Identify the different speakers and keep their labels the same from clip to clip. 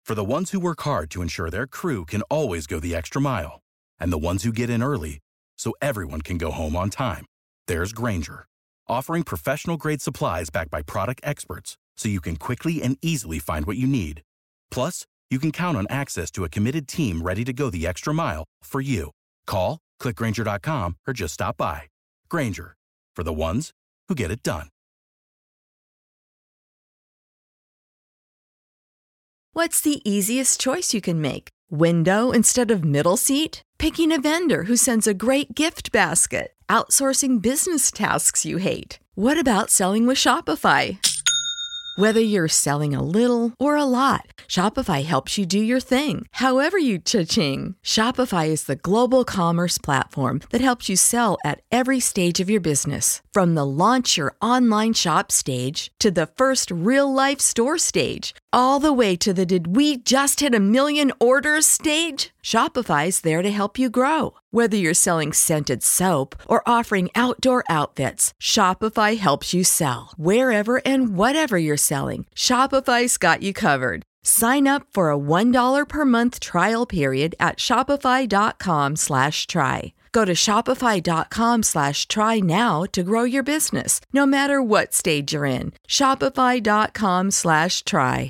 Speaker 1: For the ones who work hard to ensure their crew can always go the extra mile, and the ones who get in early so everyone can go home on time, there's Grainger, offering professional-grade supplies backed by product experts so you can quickly and easily find what you need. Plus, you can count on access to a committed team ready to go the extra mile for you. Call, click Grainger.com, or just stop by. Grainger, for the ones who get it done.
Speaker 2: What's the easiest choice you can make? Window instead of middle seat? Picking a vendor who sends a great gift basket? Outsourcing business tasks you hate? What about selling with Shopify? Whether you're selling a little or a lot, Shopify helps you do your thing, however you cha-ching. Shopify is the global commerce platform that helps you sell at every stage of your business. From the launch your online shop stage to the first real-life store stage, all the way to the did we just hit 1 million orders stage. Shopify's there to help you grow. Whether you're selling scented soap or offering outdoor outfits, Shopify helps you sell. Wherever and whatever you're selling, Shopify's got you covered. Sign up for a $1 per month trial period at shopify.com/try. Go to shopify.com/try now to grow your business, no matter what stage you're in. Shopify.com/try.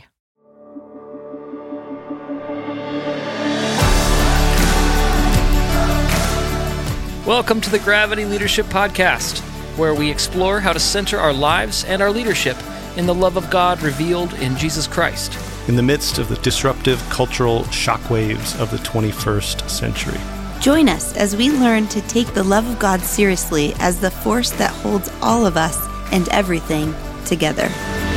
Speaker 3: Welcome to the Gravity Leadership Podcast, where we explore how to center our lives and our leadership in the love of God revealed in Jesus Christ.
Speaker 4: In the midst of the disruptive cultural shockwaves of the 21st century.
Speaker 5: Join us as we learn to take the love of God seriously as the force that holds all of us and everything together.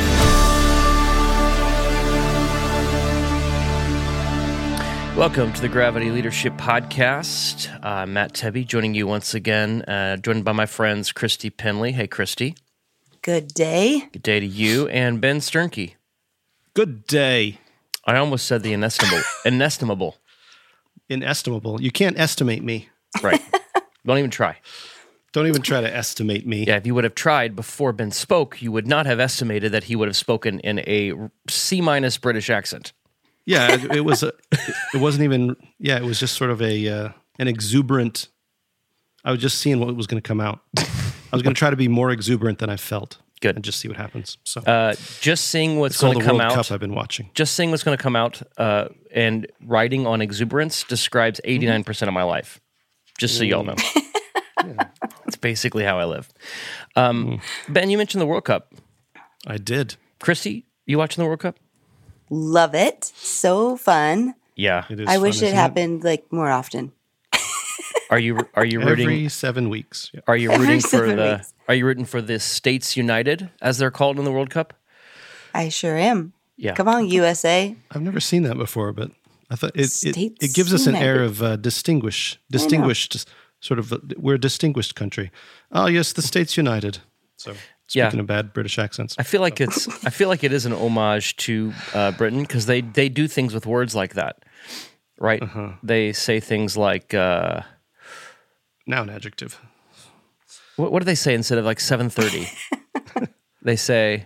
Speaker 3: Welcome to the Gravity Leadership Podcast. I'm Matt Tebby, joining you once again, joined by my friends Christy Penley. Hey, Christy.
Speaker 5: Good day.
Speaker 3: Good day to you. And Ben Sternke.
Speaker 4: Good day.
Speaker 3: I almost said the inestimable.
Speaker 4: Inestimable. You can't estimate me.
Speaker 3: Right. Don't even try.
Speaker 4: Don't even try to estimate me.
Speaker 3: Yeah, if you would have tried before Ben spoke, you would not have estimated that he would have spoken in a C- British accent.
Speaker 4: Yeah, it wasn't even, it was just sort of an exuberant, I was just seeing what was going to come out. I was going to try to be more exuberant than I felt.
Speaker 3: Good.
Speaker 4: And just see what happens. So,
Speaker 3: just seeing what's going to come out.
Speaker 4: World Cup I've been watching.
Speaker 3: Just seeing what's going to come out and writing on exuberance describes 89% of my life. Just so y'all know. It's basically how I live. Ben, you mentioned the World Cup.
Speaker 4: I did.
Speaker 3: Christy, you watching the World Cup?
Speaker 5: Love it. So fun.
Speaker 3: Yeah.
Speaker 4: It is
Speaker 5: I
Speaker 4: fun,
Speaker 5: wish it
Speaker 4: isn't
Speaker 5: happened like more often.
Speaker 3: Are you rooting
Speaker 4: every 7 weeks? Yeah.
Speaker 3: Are you rooting for
Speaker 5: Every 7
Speaker 3: the
Speaker 5: weeks.
Speaker 3: Are you rooting for the States United as they're called in the World Cup?
Speaker 5: I sure am.
Speaker 3: Yeah.
Speaker 5: Come on, USA.
Speaker 4: I've never seen that before, but I thought it
Speaker 5: States
Speaker 4: gives us an air
Speaker 5: United.
Speaker 4: of distinguished, sort of, we're a distinguished country. Oh yes, the States United. So speaking of bad British accents.
Speaker 3: I feel like it is an homage to Britain because they do things with words like that, right?
Speaker 4: Uh-huh.
Speaker 3: They say things like
Speaker 4: Noun adjective.
Speaker 3: what do they say instead of like 7:30? They say,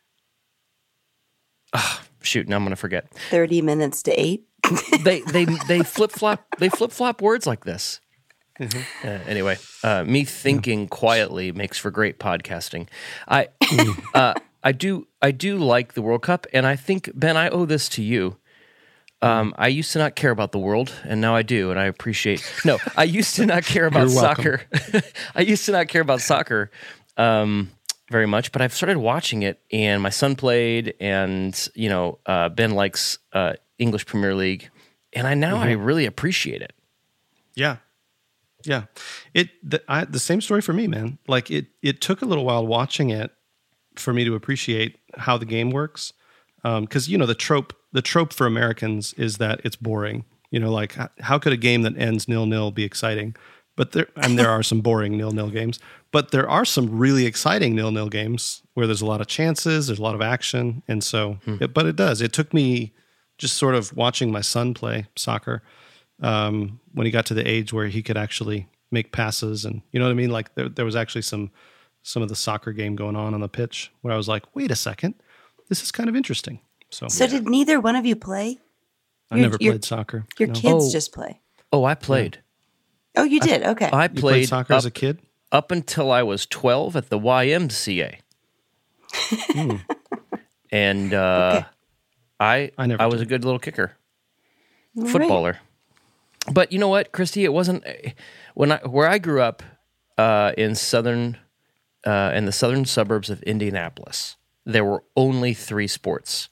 Speaker 3: shoot, now I'm gonna forget.
Speaker 5: 30 minutes to 8.
Speaker 3: They flip flop words like this. Mm-hmm. Anyway, me thinking quietly makes for great podcasting. I do like the World Cup, and I think, Ben, I owe this to you. I used to not care about the world, and now I do, and I appreciate. No, I used to not care about soccer. I used to not care about soccer very much, but I've started watching it, and my son played, and Ben likes English Premier League, and I really appreciate it.
Speaker 4: Yeah. Yeah, the same story for me, man. Like it took a little while watching it for me to appreciate how the game works, because the trope for Americans is that it's boring. Like how could a game that ends 0-0 be exciting? But there are some boring 0-0 games, but there are some really exciting 0-0 games where there's a lot of chances, there's a lot of action, and so. But it does. It took me just sort of watching my son play soccer. When he got to the age where he could actually make passes, and you know what I mean? Like there was actually some of the soccer game going on the pitch where I was like, wait a second, this is kind of interesting. So
Speaker 5: Did neither one of you play?
Speaker 4: I never played soccer.
Speaker 5: Your
Speaker 4: no.
Speaker 5: kids just play.
Speaker 3: Oh, I played.
Speaker 5: Oh, you did? Okay.
Speaker 3: I
Speaker 4: You
Speaker 3: played
Speaker 4: played soccer as a kid?
Speaker 3: up until I was 12 at the YMCA. And I
Speaker 4: never
Speaker 3: was
Speaker 4: did.
Speaker 3: a good little kicker,
Speaker 5: All right.
Speaker 3: footballer. But you know what, Christy? It wasn't where I grew up in the southern suburbs of Indianapolis. There were only 3 sports: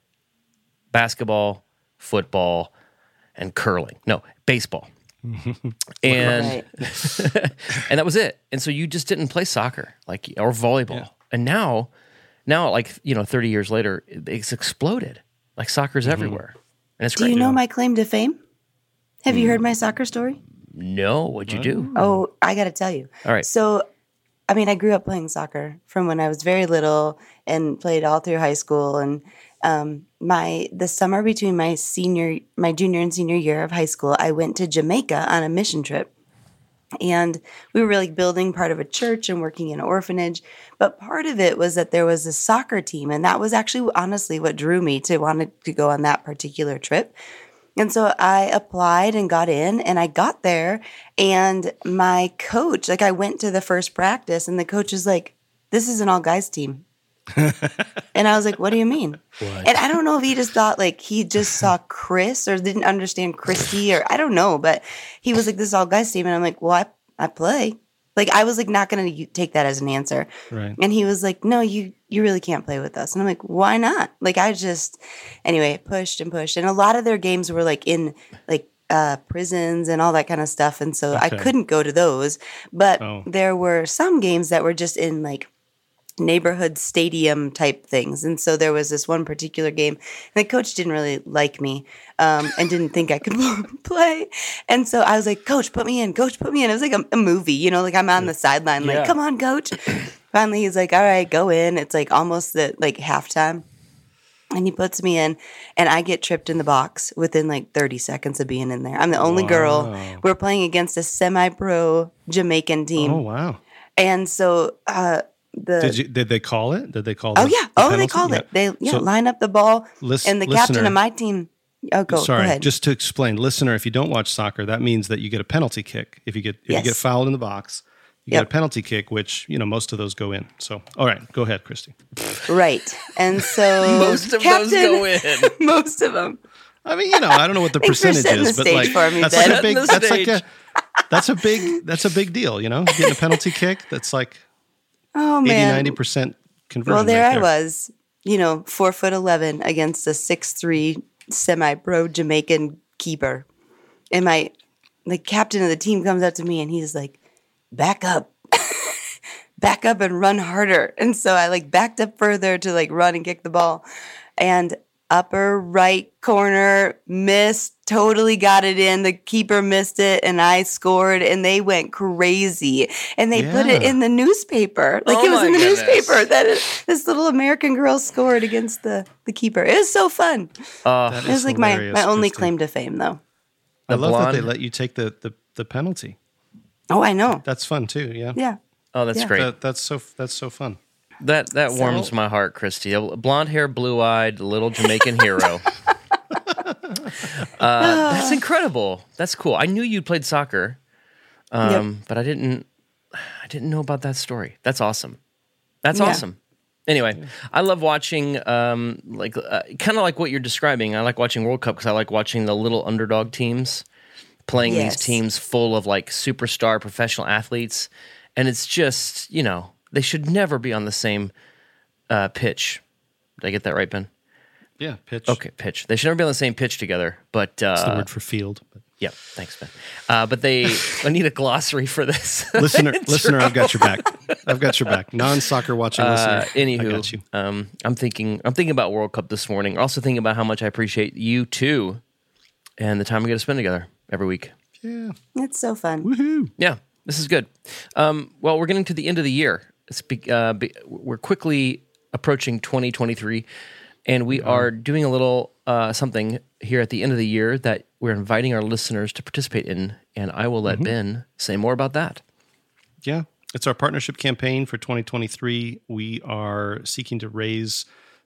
Speaker 3: basketball, football, and curling. No, baseball. And
Speaker 5: Right.
Speaker 3: and that was it. And so you just didn't play soccer or volleyball.
Speaker 4: Yeah.
Speaker 3: And now like 30 years later, it's exploded. Like soccer's everywhere. And it's
Speaker 5: Do
Speaker 3: great.
Speaker 5: you know my claim to fame? Have you heard my soccer story?
Speaker 3: No, what'd you do?
Speaker 5: Oh, I got to tell you.
Speaker 3: All right.
Speaker 5: So, I mean, I grew up playing soccer from when I was very little and played all through high school. And the summer between my junior and senior year of high school, I went to Jamaica on a mission trip. And we were really building part of a church and working in an orphanage. But part of it was that there was a soccer team. And that was actually honestly what drew me to want to go on that particular trip. And so I applied and got in, and I got there, and my coach, I went to the first practice, and the coach was like, "This is an all guys team." And I was like, "What do you mean?" And I don't know if he just thought he just saw Chris or didn't understand Christy, or I don't know, but he was like, "This is all guys team." And I'm like, "Well, I play." I was not going to take that as an answer.
Speaker 4: Right.
Speaker 5: And he was like, "No, you really can't play with us." And I'm like, "Why not?" Anyway, pushed and pushed. And a lot of their games were in prisons and all that kind of stuff. And so I couldn't go to those. But there were some games that were just in neighborhood stadium type things. And so there was this one particular game, and the coach didn't really like me and didn't think I could play. And so I was like, "Coach, put me in. Coach, put me in." It was like a movie, I'm on the sideline, "Come on, coach." Finally, he's like, "All right, go in." It's almost at halftime. And he puts me in, and I get tripped in the box within 30 seconds of being in there. I'm the only girl. We're playing against a semi-pro Jamaican team.
Speaker 4: Oh, wow.
Speaker 5: And so
Speaker 4: Did they call it? Did they call
Speaker 5: Oh,
Speaker 4: the
Speaker 5: yeah.
Speaker 4: the
Speaker 5: Oh, they
Speaker 4: penalty?
Speaker 5: called it. They
Speaker 4: So,
Speaker 5: line up the ball, and the captain
Speaker 4: listener-
Speaker 5: of my team. Oh, go ahead.
Speaker 4: Just to explain, listener, if you don't watch soccer, that means that you get a penalty kick. If you get fouled in the box, you get a penalty kick, which most of those go in. So, all right, go ahead, Christy.
Speaker 5: Right. And so
Speaker 3: Most of those go in.
Speaker 5: Most of them.
Speaker 4: I mean, I don't know what the
Speaker 5: Thanks for
Speaker 4: percentage
Speaker 5: setting
Speaker 4: is,
Speaker 5: the
Speaker 4: but
Speaker 5: stage for me,
Speaker 4: that's
Speaker 5: Ben.
Speaker 4: like a big.
Speaker 3: Setting the
Speaker 4: That's like
Speaker 3: stage.
Speaker 4: that's a big deal. Getting a penalty kick. That's like
Speaker 5: Oh,
Speaker 4: 80,
Speaker 5: man.
Speaker 4: 90% conversion.
Speaker 5: Well, there
Speaker 4: right
Speaker 5: I was, 4'11" against a 6'3" semi-pro Jamaican keeper. And the captain of the team comes up to me and he's like, "Back up." Back up and run harder. And so I backed up further to run and kick the ball. And upper right corner, missed, totally got it in. The keeper missed it, and I scored, and they went crazy. And they put it in the newspaper. It was
Speaker 3: my
Speaker 5: in the
Speaker 3: goodness.
Speaker 5: newspaper that this little American girl scored against the keeper. It was so fun.
Speaker 4: That
Speaker 5: It was
Speaker 4: is
Speaker 5: my
Speaker 4: hilarious,
Speaker 5: only
Speaker 4: Christy.
Speaker 5: claim to fame, though.
Speaker 4: I love that they
Speaker 3: blonde-
Speaker 4: let you take the penalty.
Speaker 5: Oh, I know.
Speaker 4: That's fun too. Yeah.
Speaker 5: Yeah.
Speaker 3: Oh, that's
Speaker 5: Yeah.
Speaker 3: great.
Speaker 4: That's so fun.
Speaker 3: That warms my heart, Christy. A blonde hair, blue eyed, little Jamaican hero. That's incredible. That's cool. I knew you played soccer, but I didn't know about that story. That's awesome. That's awesome. Anyway, I love watching, kind of like what you're describing. I like watching World Cup because I like watching the little underdog teams playing these teams full of superstar professional athletes, and it's just they should never be on the same pitch. Did I get that right, Ben?
Speaker 4: Yeah. Pitch.
Speaker 3: Okay, pitch. They should never be on the same pitch together. But
Speaker 4: That's the word for field. But.
Speaker 3: yeah, thanks, Ben. But I need a glossary for this.
Speaker 4: Listener, I've got your back. I've got your back. Non-soccer watching listener.
Speaker 3: Anywho,
Speaker 4: I got you.
Speaker 3: I'm thinking about World Cup this morning. Also thinking about how much I appreciate you too, and the time we get to spend together every week.
Speaker 4: Yeah.
Speaker 5: It's so fun.
Speaker 4: Woohoo.
Speaker 3: Yeah, this is good. Well, we're getting to the end of the year. We're quickly approaching 2023, and we are doing a little something here at the end of the year that we're inviting our listeners to participate in, and I will let Ben say more about that.
Speaker 4: Yeah. It's our partnership campaign for 2023. We are seeking to raise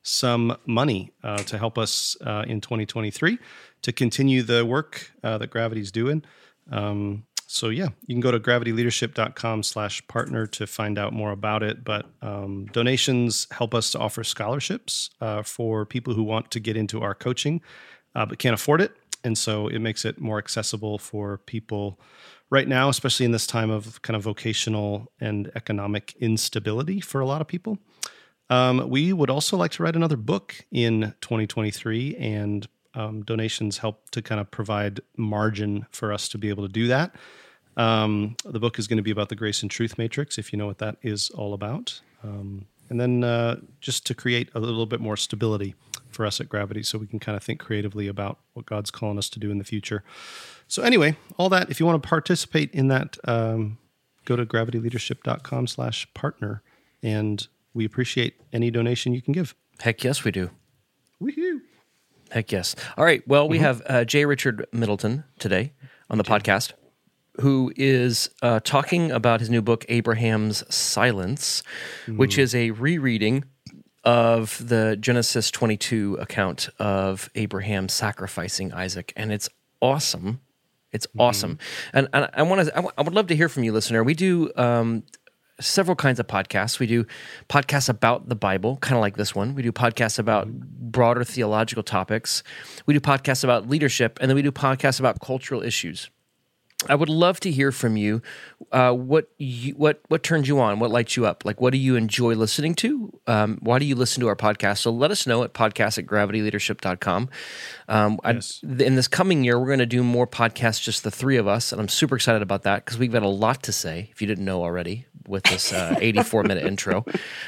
Speaker 4: some money to help us in 2023 to continue the work that Gravity's doing. So yeah, you can go to gravityleadership.com/partner to find out more about it. But donations help us to offer scholarships for people who want to get into our coaching but can't afford it. And so it makes it more accessible for people right now, especially in this time of kind of vocational and economic instability for a lot of people. We would also like to write another book in 2023, and donations help to kind of provide margin for us to be able to do that. The book is going to be about the Grace and Truth Matrix, if you know what that is all about. And then just to create a little bit more stability for us at Gravity so we can kind of think creatively about what God's calling us to do in the future. So anyway, all that, if you want to participate in that, go to gravityleadership.com/partner, and we appreciate any donation you can give.
Speaker 3: Heck yes, we do.
Speaker 4: Woohoo!
Speaker 3: Heck yes. All right. Well, we have J. Richard Middleton today on the podcast, who is talking about his new book, Abraham's Silence, which is a rereading of the Genesis 22 account of Abraham sacrificing Isaac, and it's awesome. It's awesome, and I would love to hear from you, listener. We do several kinds of podcasts. We do podcasts about the Bible, kind of like this one. We do podcasts about broader theological topics. We do podcasts about leadership, and then we do podcasts about cultural issues. I would love to hear from you. What turns you on? What lights you up? Like, what do you enjoy listening to? Why do you listen to our podcast? So let us know at podcast@gravityleadership.com.
Speaker 4: Yes.
Speaker 3: In this coming year, we're going to do more podcasts, just the three of us, and I'm super excited about that because we've got a lot to say, if you didn't know already, with this 84-minute intro.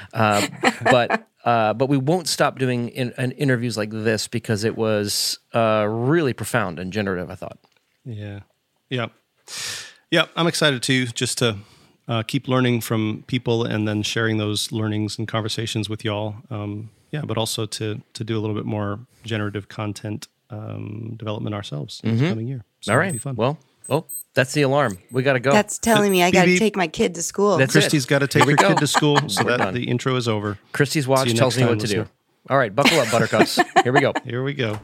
Speaker 3: But we won't stop doing interviews like this because it was really profound and generative, I thought.
Speaker 4: Yeah. Yeah, I'm excited too, just to keep learning from people and then sharing those learnings and conversations with y'all. But also to do a little bit more generative content development ourselves in the coming year. So
Speaker 3: all right.
Speaker 4: It'll be fun.
Speaker 3: Well, that's the alarm. We got to go.
Speaker 5: That's telling me I got to
Speaker 4: Beep.
Speaker 5: take my kid to school.
Speaker 3: That's
Speaker 4: Christy's got to take her kid to school, so
Speaker 3: We're
Speaker 4: that
Speaker 3: done.
Speaker 4: the intro is over.
Speaker 3: Christy's
Speaker 4: See
Speaker 3: watch
Speaker 4: you
Speaker 3: tells
Speaker 4: next
Speaker 3: me what
Speaker 4: time,
Speaker 3: to do.
Speaker 4: listener.
Speaker 3: All right, buckle up, buttercups. Here we go.
Speaker 4: Here we go.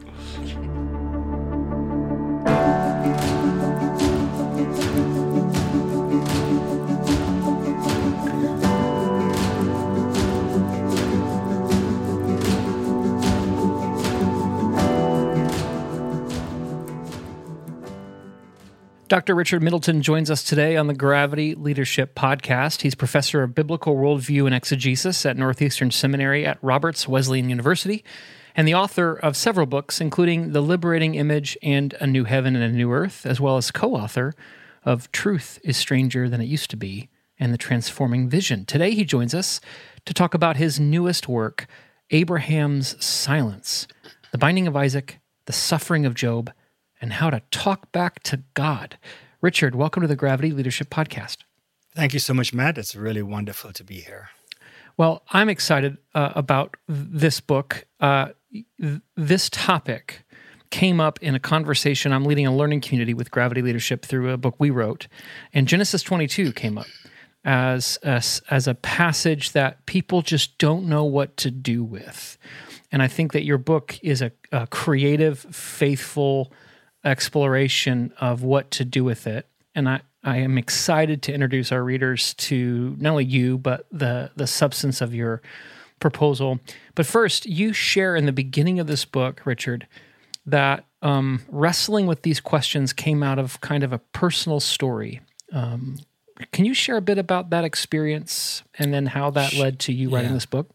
Speaker 6: Dr. Richard Middleton joins us today on the Gravity Leadership Podcast. He's professor of biblical worldview and exegesis at Northeastern Seminary at Roberts Wesleyan University, and the author of several books, including The Liberating Image and A New Heaven and a New Earth, as well as co-author of Truth is Stranger Than It Used to Be and The Transforming Vision. Today he joins us to talk about his newest work, Abraham's Silence, the binding of Isaac, the suffering of Job, and how to talk back to God. Richard, welcome to the Gravity Leadership Podcast.
Speaker 7: Thank you so much, Matt. It's really wonderful to be here.
Speaker 6: Well, I'm excited about this book. This topic came up in a conversation. I'm leading a learning community with Gravity Leadership through a book we wrote, and Genesis 22 came up as a passage that people just don't know what to do with. And I think that your book is a creative, faithful exploration of what to do with it. And I am excited to introduce our readers to not only you, but the substance of your proposal. But first, you share in the beginning of this book, Richard, that wrestling with these questions came out of kind of a personal story. Can you share a bit about that experience and then how that led to you writing this book?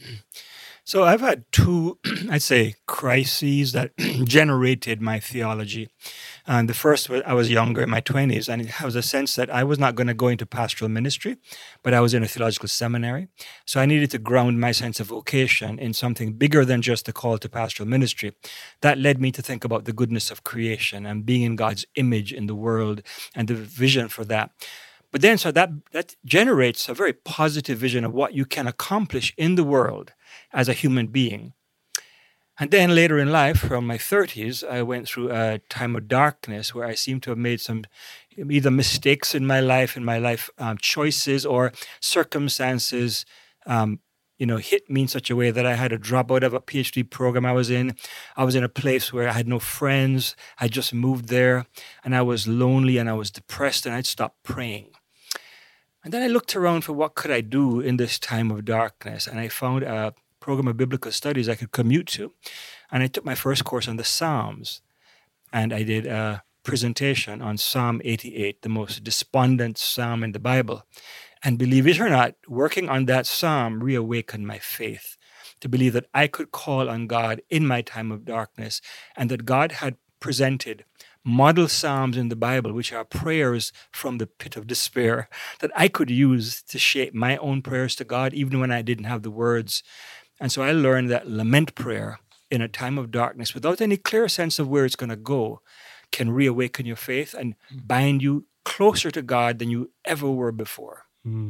Speaker 7: So I've had two, I'd say, crises that generated my theology. And the first was I was younger, in my 20s, and it was a sense that I was not going to go into pastoral ministry, but I was in a theological seminary. So I needed to ground my sense of vocation in something bigger than just the call to pastoral ministry. That led me to think about the goodness of creation and being in God's image in the world and the vision for that. But then, so that generates a very positive vision of what you can accomplish in the world as a human being. And then later in life, from my 30s, I went through a time of darkness where I seem to have made some either mistakes in my life choices or circumstances hit me in such a way that I had to drop out of a PhD program I was in. I was in a place where I had no friends. I just moved there, and I was lonely, and I was depressed, and I'd stopped praying. And then I looked around for what could I do in this time of darkness, and I found a program of biblical studies I could commute to. And I took my first course on the Psalms, and I did a presentation on Psalm 88, the most despondent psalm in the Bible. And believe it or not, working on that psalm reawakened my faith to believe that I could call on God in my time of darkness, and that God had presented model psalms in the Bible, which are prayers from the pit of despair, that I could use to shape my own prayers to God, even when I didn't have the words. And so I learned that lament prayer in a time of darkness, without any clear sense of where it's going to go, can reawaken your faith and bind you closer to God than you ever were before.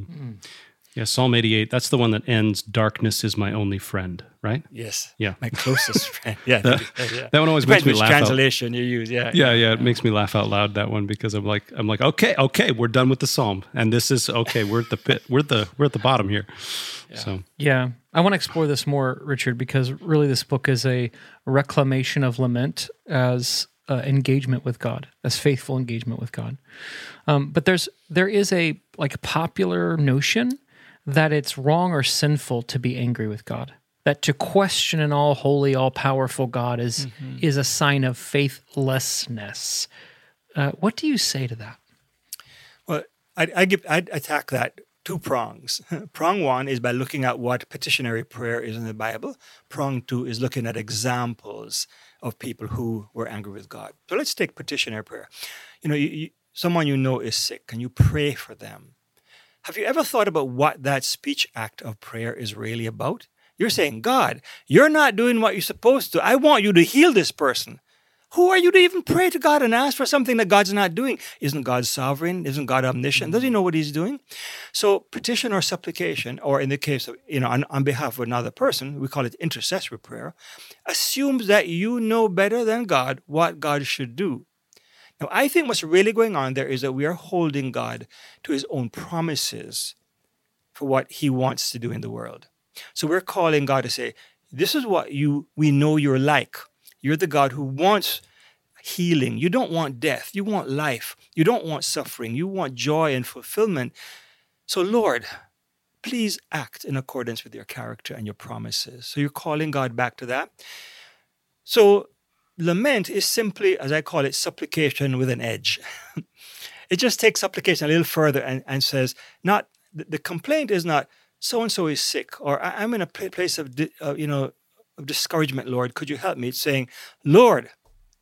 Speaker 4: Yeah, Psalm 88, that's the one that ends, darkness is my only friend, right?
Speaker 7: Yes.
Speaker 4: Yeah.
Speaker 7: My closest friend. Yeah.
Speaker 4: That one always makes me laugh.
Speaker 7: Translation you use. Yeah.
Speaker 4: Yeah. It makes me laugh out loud, that one, because I'm like, okay, we're done with the Psalm. And this is, okay, we're at the pit. We're at the bottom here.
Speaker 6: Yeah.
Speaker 4: So
Speaker 6: yeah. I want to explore this more, Richard, because really this book is a reclamation of lament as engagement with God, as faithful engagement with God. But there is a popular notion that it's wrong or sinful to be angry with God, that to question an all-holy, all-powerful God is a sign of faithlessness. What do you say to that?
Speaker 7: Well, I'd attack that two prongs. Prong one is by looking at what petitionary prayer is in the Bible. Prong two is looking at examples of people who were angry with God. So let's take petitionary prayer. Someone is sick, and you pray for them. Have you ever thought about what that speech act of prayer is really about? You're saying, God, you're not doing what you're supposed to. I want you to heal this person. Who are you to even pray to God and ask for something that God's not doing? Isn't God sovereign? Isn't God omniscient? Does he know what he's doing? So petition or supplication, or in the case of, on behalf of another person, we call it intercessory prayer, assumes that you know better than God what God should do. Now, I think what's really going on there is that we are holding God to his own promises for what he wants to do in the world. So we're calling God to say, this is what we know you're like. You're the God who wants healing. You don't want death. You want life. You don't want suffering. You want joy and fulfillment. So, Lord, please act in accordance with your character and your promises. So you're calling God back to that. So lament is simply, as I call it, supplication with an edge. It just takes supplication a little further and says, not the complaint is not so-and-so is sick, or I'm in a place of discouragement, Lord, could you help me? It's saying, Lord,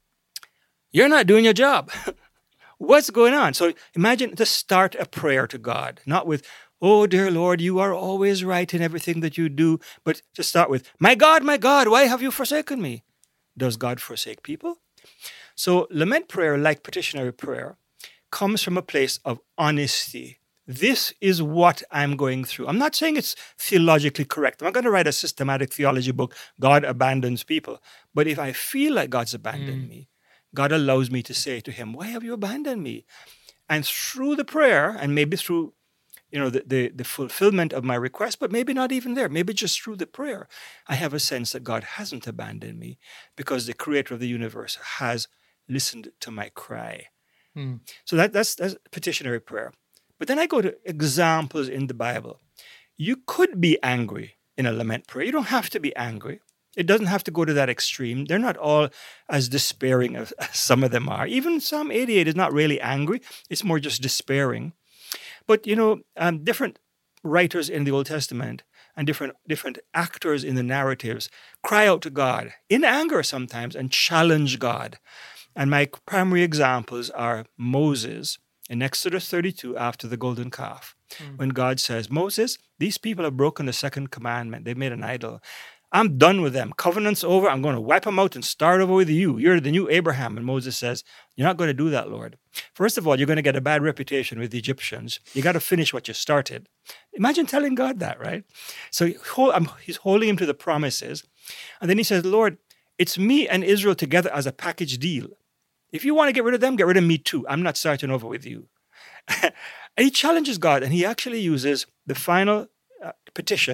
Speaker 7: you're not doing your job. What's going on? So imagine to start a prayer to God, not with, oh, dear Lord, you are always right in everything that you do, but to start with, my God, why have you forsaken me? Does God forsake people? So lament prayer, like petitionary prayer, comes from a place of honesty. This is what I'm going through. I'm not saying it's theologically correct. I'm not going to write a systematic theology book, God abandons people. But if I feel like God's abandoned me, God allows me to say to him, why have you abandoned me? And through the prayer, and maybe through the fulfillment of my request, but maybe not even there, maybe just through the prayer, I have a sense that God hasn't abandoned me because the creator of the universe has listened to my cry. So that's petitionary prayer. But then I go to examples in the Bible. You could be angry in a lament prayer. You don't have to be angry. It doesn't have to go to that extreme. They're not all as despairing as some of them are. Even Psalm 88 is not really angry. It's more just despairing. But, different writers in the Old Testament and different actors in the narratives cry out to God in anger sometimes and challenge God. And my primary examples are Moses in Exodus 32 after the golden calf, when God says, Moses, these people have broken the second commandment. They've made an idol. I'm done with them. Covenant's over. I'm going to wipe them out and start over with you. You're the new Abraham. And Moses says, you're not going to do that, Lord. First of all, you're going to get a bad reputation with the Egyptians. You got to finish what you started. Imagine telling God that, right? So he's holding him to the promises. And then he says, Lord, it's me and Israel together as a package deal. If you want to get rid of them, get rid of me too. I'm not starting over with you. And he challenges God, and he actually uses the final petition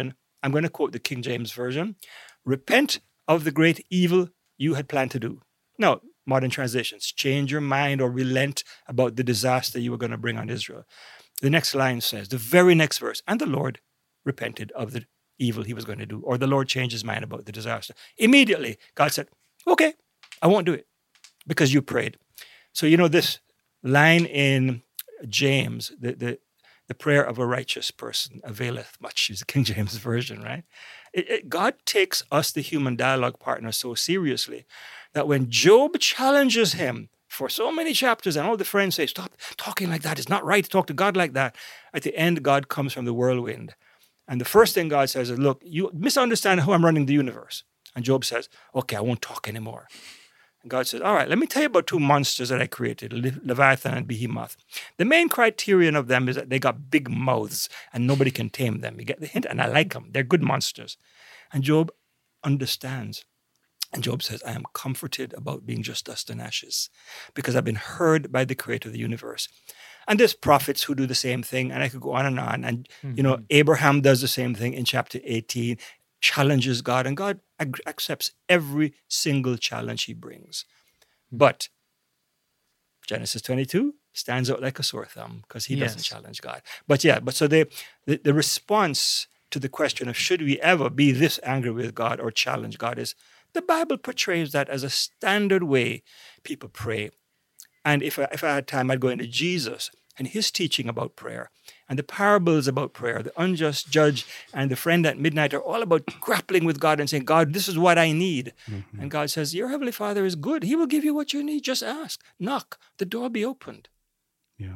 Speaker 7: I'm going to quote the King James Version. Repent of the great evil you had planned to do. Now, modern translations, change your mind or relent about the disaster you were going to bring on Israel. The next line says, the very next verse, and the Lord repented of the evil he was going to do, or the Lord changed his mind about the disaster. Immediately, God said, okay, I won't do it because you prayed. So, this line in James, the prayer of a righteous person availeth much, is the King James Version, right? God takes us, the human dialogue partner, so seriously that when Job challenges him for so many chapters and all the friends say, stop talking like that, it's not right to talk to God like that, at the end, God comes from the whirlwind. And the first thing God says is, look, you misunderstand how I'm running the universe. And Job says, okay, I won't talk anymore. And God says, all right, let me tell you about two monsters that I created, Leviathan and Behemoth. The main criterion of them is that they got big mouths and nobody can tame them. You get the hint? And I like them. They're good monsters. And Job understands. And Job says, I am comforted about being just dust and ashes because I've been heard by the creator of the universe. And there's prophets who do the same thing, and I could go on. And Abraham does the same thing in chapter 18, challenges God, and God accepts every single challenge he brings. But Genesis 22 stands out like a sore thumb because he doesn't challenge God. But so the response to the question of should we ever be this angry with God or challenge God is the Bible portrays that as a standard way people pray. And if I had time, I'd go into Jesus and his teaching about prayer. And the parables about prayer, the unjust judge and the friend at midnight are all about grappling with God and saying, God, this is what I need. Mm-hmm. And God says, your heavenly Father is good. He will give you what you need. Just ask. Knock. The door will be opened.
Speaker 8: Yeah.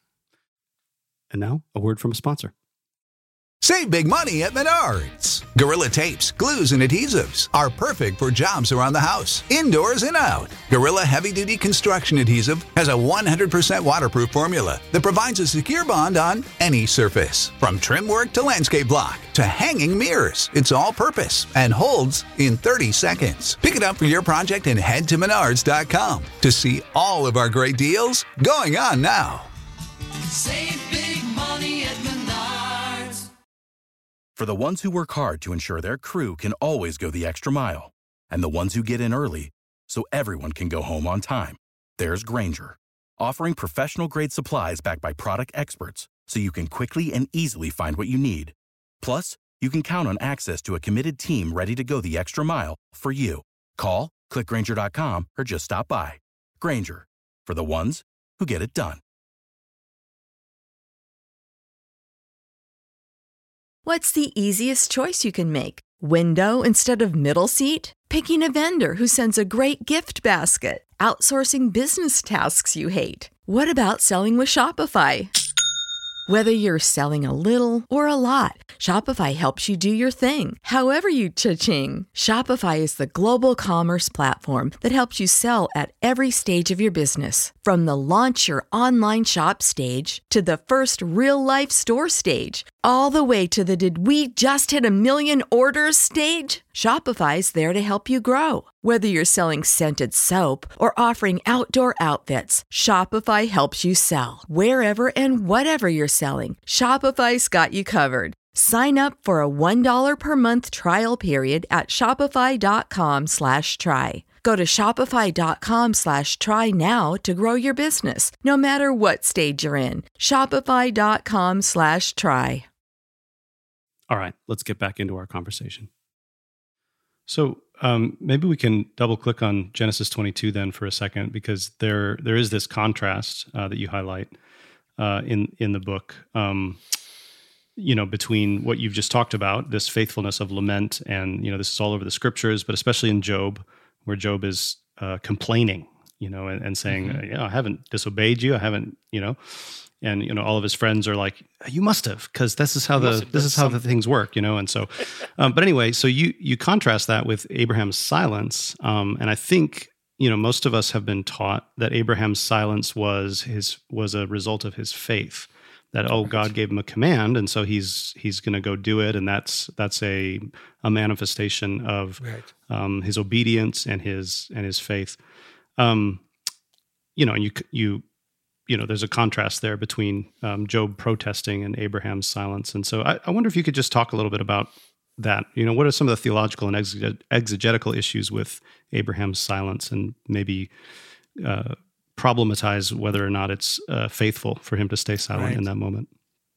Speaker 8: And now, a word from a sponsor.
Speaker 9: Save big money at Menards. Gorilla tapes, glues, and adhesives are perfect for jobs around the house, indoors and out. Gorilla Heavy Duty Construction Adhesive has a 100% waterproof formula that provides a secure bond on any surface. From trim work to landscape block to hanging mirrors, it's all purpose and holds in 30 seconds. Pick it up for your project and head to Menards.com to see all of our great deals going on now.
Speaker 10: Save big money at Menards.
Speaker 1: For the ones who work hard to ensure their crew can always go the extra mile, and the ones who get in early so everyone can go home on time, there's Grainger, offering professional-grade supplies backed by product experts so you can quickly and easily find what you need. Plus, you can count on access to a committed team ready to go the extra mile for you. Call, click Grainger.com, or just stop by. Grainger, for the ones who get it done.
Speaker 2: What's the easiest choice you can make? Window instead of middle seat? Picking a vendor who sends a great gift basket? Outsourcing business tasks you hate? What about selling with Shopify? Whether you're selling a little or a lot, Shopify helps you do your thing, however you cha-ching. Shopify is the global commerce platform that helps you sell at every stage of your business. From the launch your online shop stage to the first real-life store stage, all the way to the did we just hit 1 million orders stage. Shopify's there to help you grow. Whether you're selling scented soap or offering outdoor outfits, Shopify helps you sell. Wherever and whatever you're selling, Shopify's got you covered. Sign up for a $1 per month trial period at shopify.com/try. Go to shopify.com/try now to grow your business, no matter what stage you're in. Shopify.com/try.
Speaker 8: All right, let's get back into our conversation. So maybe we can double click on Genesis 22 then for a second, because there is this contrast that you highlight in the book, between what you've just talked about, this faithfulness of lament, and this is all over the scriptures, but especially in Job, where Job is complaining, and saying, mm-hmm. I haven't disobeyed you, I haven't, and all of his friends are like, you must have, because this is how the things work, and so, but anyway, so you contrast that with Abraham's silence, and I think most of us have been taught that Abraham's silence was a result of his faith. That God gave him a command, and so he's going to go do it, and that's a manifestation of his obedience and his faith. And there's a contrast there between Job protesting and Abraham's silence. And so I wonder if you could just talk a little bit about that? What are some of the theological and exegetical issues with Abraham's silence, and maybe problematize whether or not it's faithful for him to stay silent in that moment?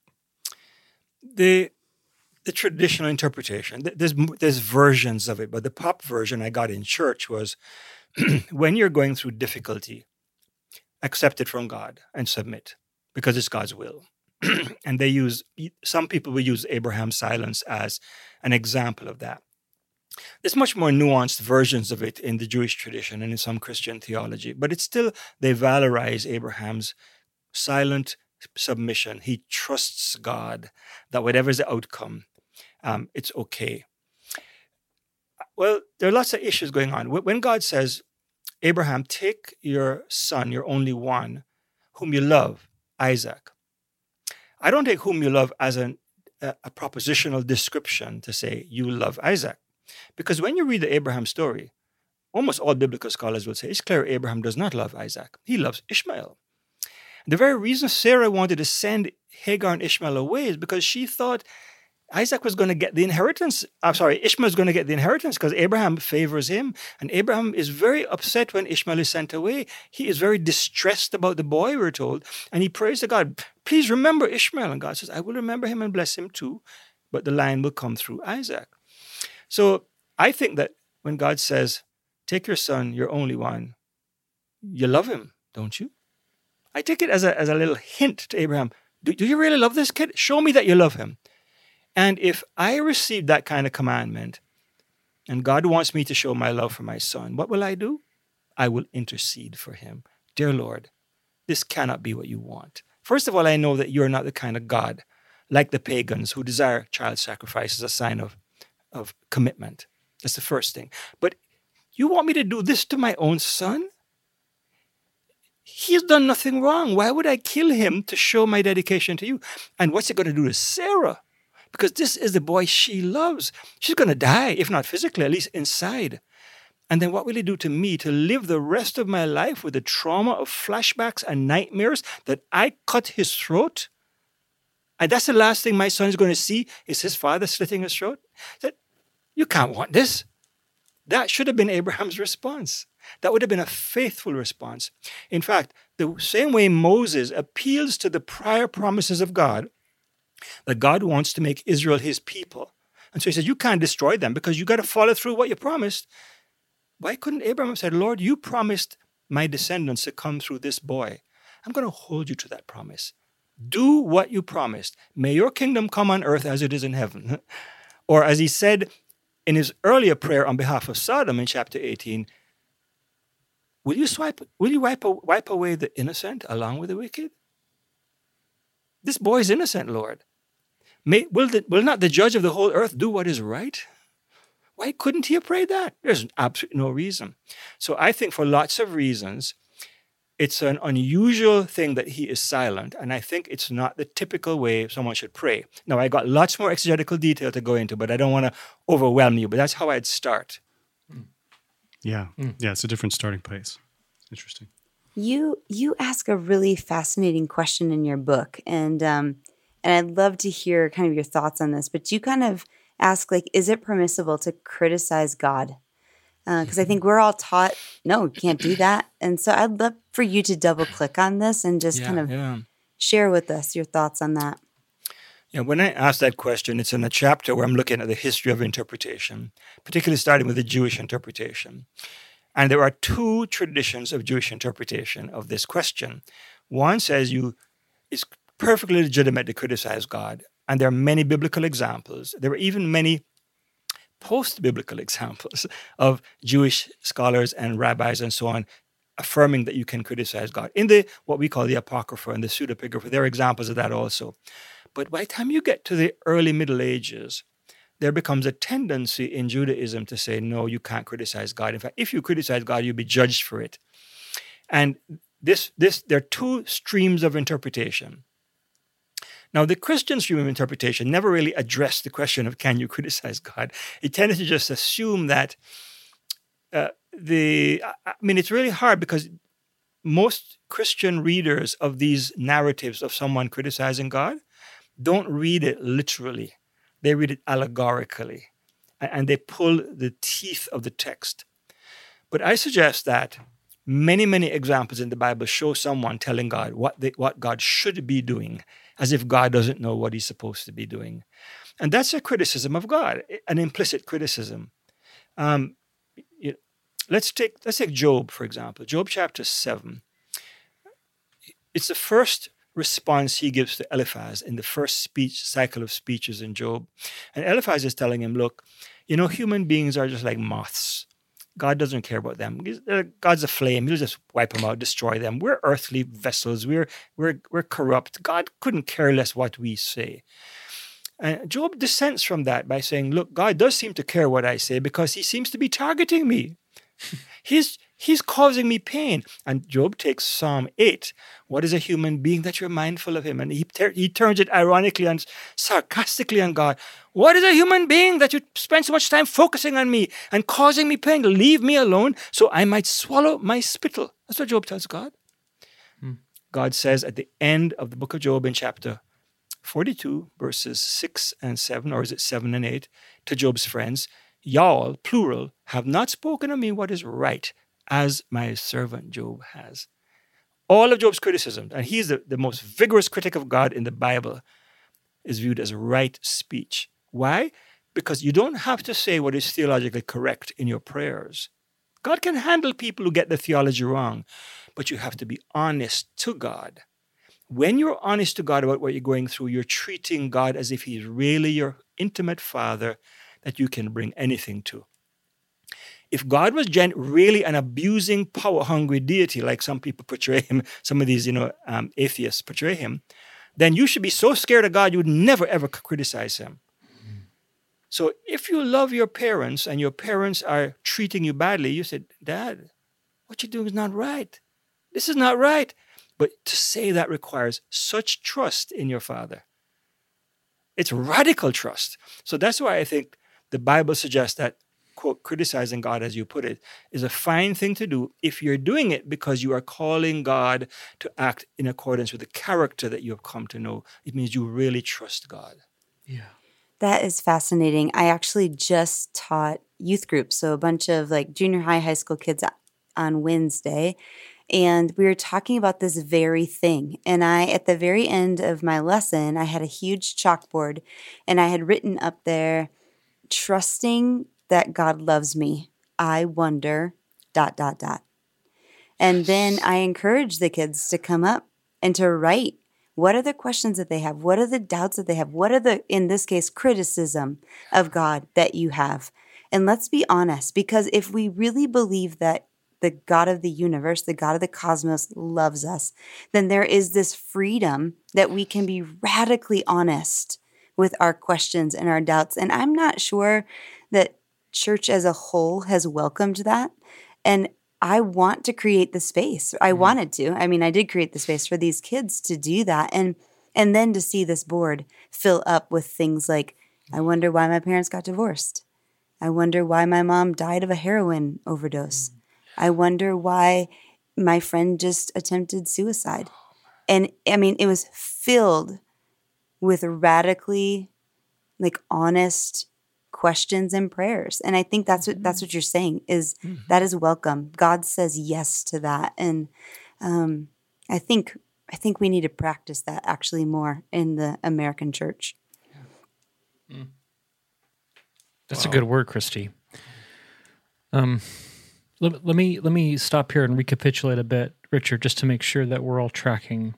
Speaker 7: The traditional interpretation, there's versions of it, but the pop version I got in church was when you're going through difficulty, accept it from God and submit, because it's God's will. And some people will use Abraham's silence as an example of that. There's much more nuanced versions of it in the Jewish tradition and in some Christian theology, but it's still, they valorize Abraham's silent submission. He trusts God that whatever's the outcome, it's okay. Well, there are lots of issues going on. When God says, Abraham, take your son, your only one, whom you love, Isaac. I don't take whom you love as a propositional description to say you love Isaac. Because when you read the Abraham story, almost all biblical scholars will say it's clear Abraham does not love Isaac. He loves Ishmael. The very reason Sarah wanted to send Hagar and Ishmael away is because she thought Isaac was going to get the inheritance. Ishmael was going to get the inheritance because Abraham favors him. And Abraham is very upset when Ishmael is sent away. He is very distressed about the boy, we're told. And he prays to God, please remember Ishmael. And God says, I will remember him and bless him too. But the line will come through Isaac. So I think that when God says, take your son, your only one, you love him, don't you? I take it as a little hint to Abraham. Do you really love this kid? Show me that you love him. And if I receive that kind of commandment, and God wants me to show my love for my son, what will I do? I will intercede for him. Dear Lord, this cannot be what you want. First of all, I know that you're not the kind of God like the pagans who desire child sacrifice as a sign of commitment. That's the first thing. But you want me to do this to my own son? He's done nothing wrong. Why would I kill him to show my dedication to you? And what's it going to do to Sarah? Because this is the boy she loves. She's going to die, if not physically, at least inside. And then what will it do to me to live the rest of my life with the trauma of flashbacks and nightmares that I cut his throat? And that's the last thing my son is going to see, is his father slitting his throat? That you can't want this. That should have been Abraham's response. That would have been a faithful response. In fact, the same way Moses appeals to the prior promises of God, that God wants to make Israel his people. And so he says, you can't destroy them because you got to follow through what you promised. Why couldn't Abraham have said, Lord, you promised my descendants to come through this boy. I'm going to hold you to that promise. Do what you promised. May your kingdom come on earth as it is in heaven. Or as he said in his earlier prayer on behalf of Sodom in chapter 18, will you wipe away the innocent along with the wicked? This boy is innocent, Lord. Will not the judge of the whole earth do what is right? Why couldn't he have prayed that? There's absolutely no reason. So I think for lots of reasons, it's an unusual thing that he is silent, and I think it's not the typical way someone should pray. Now, I got lots more exegetical detail to go into, but I don't want to overwhelm you, but that's how I'd start.
Speaker 8: Yeah. Yeah, it's a different starting place. Interesting.
Speaker 5: You ask a really fascinating question in your book, and I'd love to hear kind of your thoughts on this. But you kind of ask, like, is it permissible to criticize God? Because I think we're all taught, no, you can't do that. And so I'd love for you to double click on this and just share with us your thoughts on that.
Speaker 7: Yeah, when I ask that question, it's in a chapter where I'm looking at the history of interpretation, particularly starting with the Jewish interpretation. And there are two traditions of Jewish interpretation of this question. One says it's perfectly legitimate to criticize God, and there are many biblical examples. There are even many post-biblical examples of Jewish scholars and rabbis and so on affirming that you can criticize God. In what we call the Apocrypha and the Pseudepigrapha, there are examples of that also. But by the time you get to the early Middle Ages, there becomes a tendency in Judaism to say, no, you can't criticize God. In fact, if you criticize God, you'll be judged for it. And there are two streams of interpretation. Now, the Christian stream of interpretation never really addressed the question of can you criticize God. It tended to just assume that it's really hard because most Christian readers of these narratives of someone criticizing God don't read it literally. They read it allegorically, and they pull the teeth of the text. But I suggest that many, many examples in the Bible show someone telling God what God should be doing, as if God doesn't know what he's supposed to be doing. And that's a criticism of God, an implicit criticism. Let's take Job, for example. Job chapter 7. It's the first response he gives to Eliphaz in the first cycle of speeches in Job. And Eliphaz is telling him, look, human beings are just like moths. God doesn't care about them. God's a flame. He'll just wipe them out, destroy them. We're earthly vessels. We're corrupt. God couldn't care less what we say. And Job dissents from that by saying, look, God does seem to care what I say because he seems to be targeting me. He's causing me pain. And Job takes Psalm 8. What is a human being that you're mindful of him? And he turns it ironically and sarcastically on God. What is a human being that you spend so much time focusing on me and causing me pain? Leave me alone so I might swallow my spittle. That's what Job tells God. God says at the end of the book of Job in chapter 42, verses 6 and 7, or is it 7 and 8, to Job's friends, y'all, plural, have not spoken of me what is right, as my servant Job has. All of Job's criticism, and he's the most vigorous critic of God in the Bible, is viewed as right speech. Why? Because you don't have to say what is theologically correct in your prayers. God can handle people who get the theology wrong, but you have to be honest to God. When you're honest to God about what you're going through, you're treating God as if he's really your intimate father that you can bring anything to. If God was really an abusing, power-hungry deity, like some people portray him, some of these, atheists portray him, then you should be so scared of God you would never, ever criticize him. So if you love your parents and your parents are treating you badly, you said, Dad, what you're doing is not right. This is not right. But to say that requires such trust in your father. It's radical trust. So that's why I think the Bible suggests that, quote, criticizing God, as you put it, is a fine thing to do if you're doing it because you are calling God to act in accordance with the character that you have come to know. It means you really trust God.
Speaker 6: Yeah.
Speaker 5: That is fascinating. I actually just taught youth groups, so a bunch of junior high school kids on Wednesday, and we were talking about this very thing. And at the very end of my lesson, I had a huge chalkboard, and I had written up there, trusting that God loves me. I wonder, ... And then I encouraged the kids to come up and to write. What are the questions that they have? What are the doubts that they have? What are the, in this case, criticism of God that you have? And let's be honest, because if we really believe that the God of the universe, the God of the cosmos loves us, then there is this freedom that we can be radically honest with our questions and our doubts. And I'm not sure that church as a whole has welcomed that. And I want to create the space. I wanted to. I mean, I did create the space for these kids to do that. And then to see this board fill up with things like, I wonder why my parents got divorced. I wonder why my mom died of a heroin overdose. I wonder why my friend just attempted suicide. And I mean, it was filled with radically honest questions and prayers. And I think that's what you're saying is that is welcome. God says yes to that. And I think we need to practice that actually more in the American church.
Speaker 6: That's a good word, Christy. Let me stop here and recapitulate a bit, Richard, just to make sure that we're all tracking.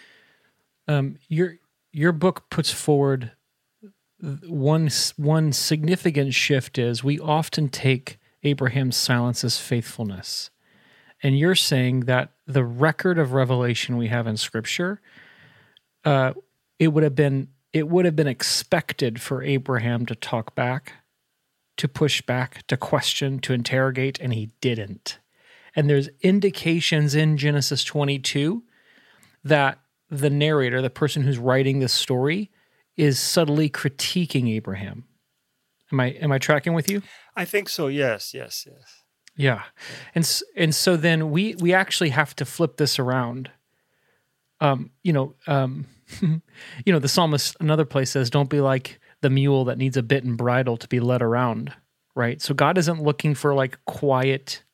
Speaker 6: Your book puts forward one significant shift is we often take Abraham's silence as faithfulness. And you're saying that the record of revelation we have in Scripture, it would have been expected for Abraham to talk back, to push back, to question, to interrogate, and he didn't. And there's indications in Genesis 22 that the narrator, the person who's writing this story, is subtly critiquing Abraham. Am I tracking with you?
Speaker 7: I think so. Yes.
Speaker 6: Yeah. And so then we actually have to flip this around. The psalmist, another place says, don't be like the mule that needs a bit and bridle to be led around, right? So God isn't looking for like quiet,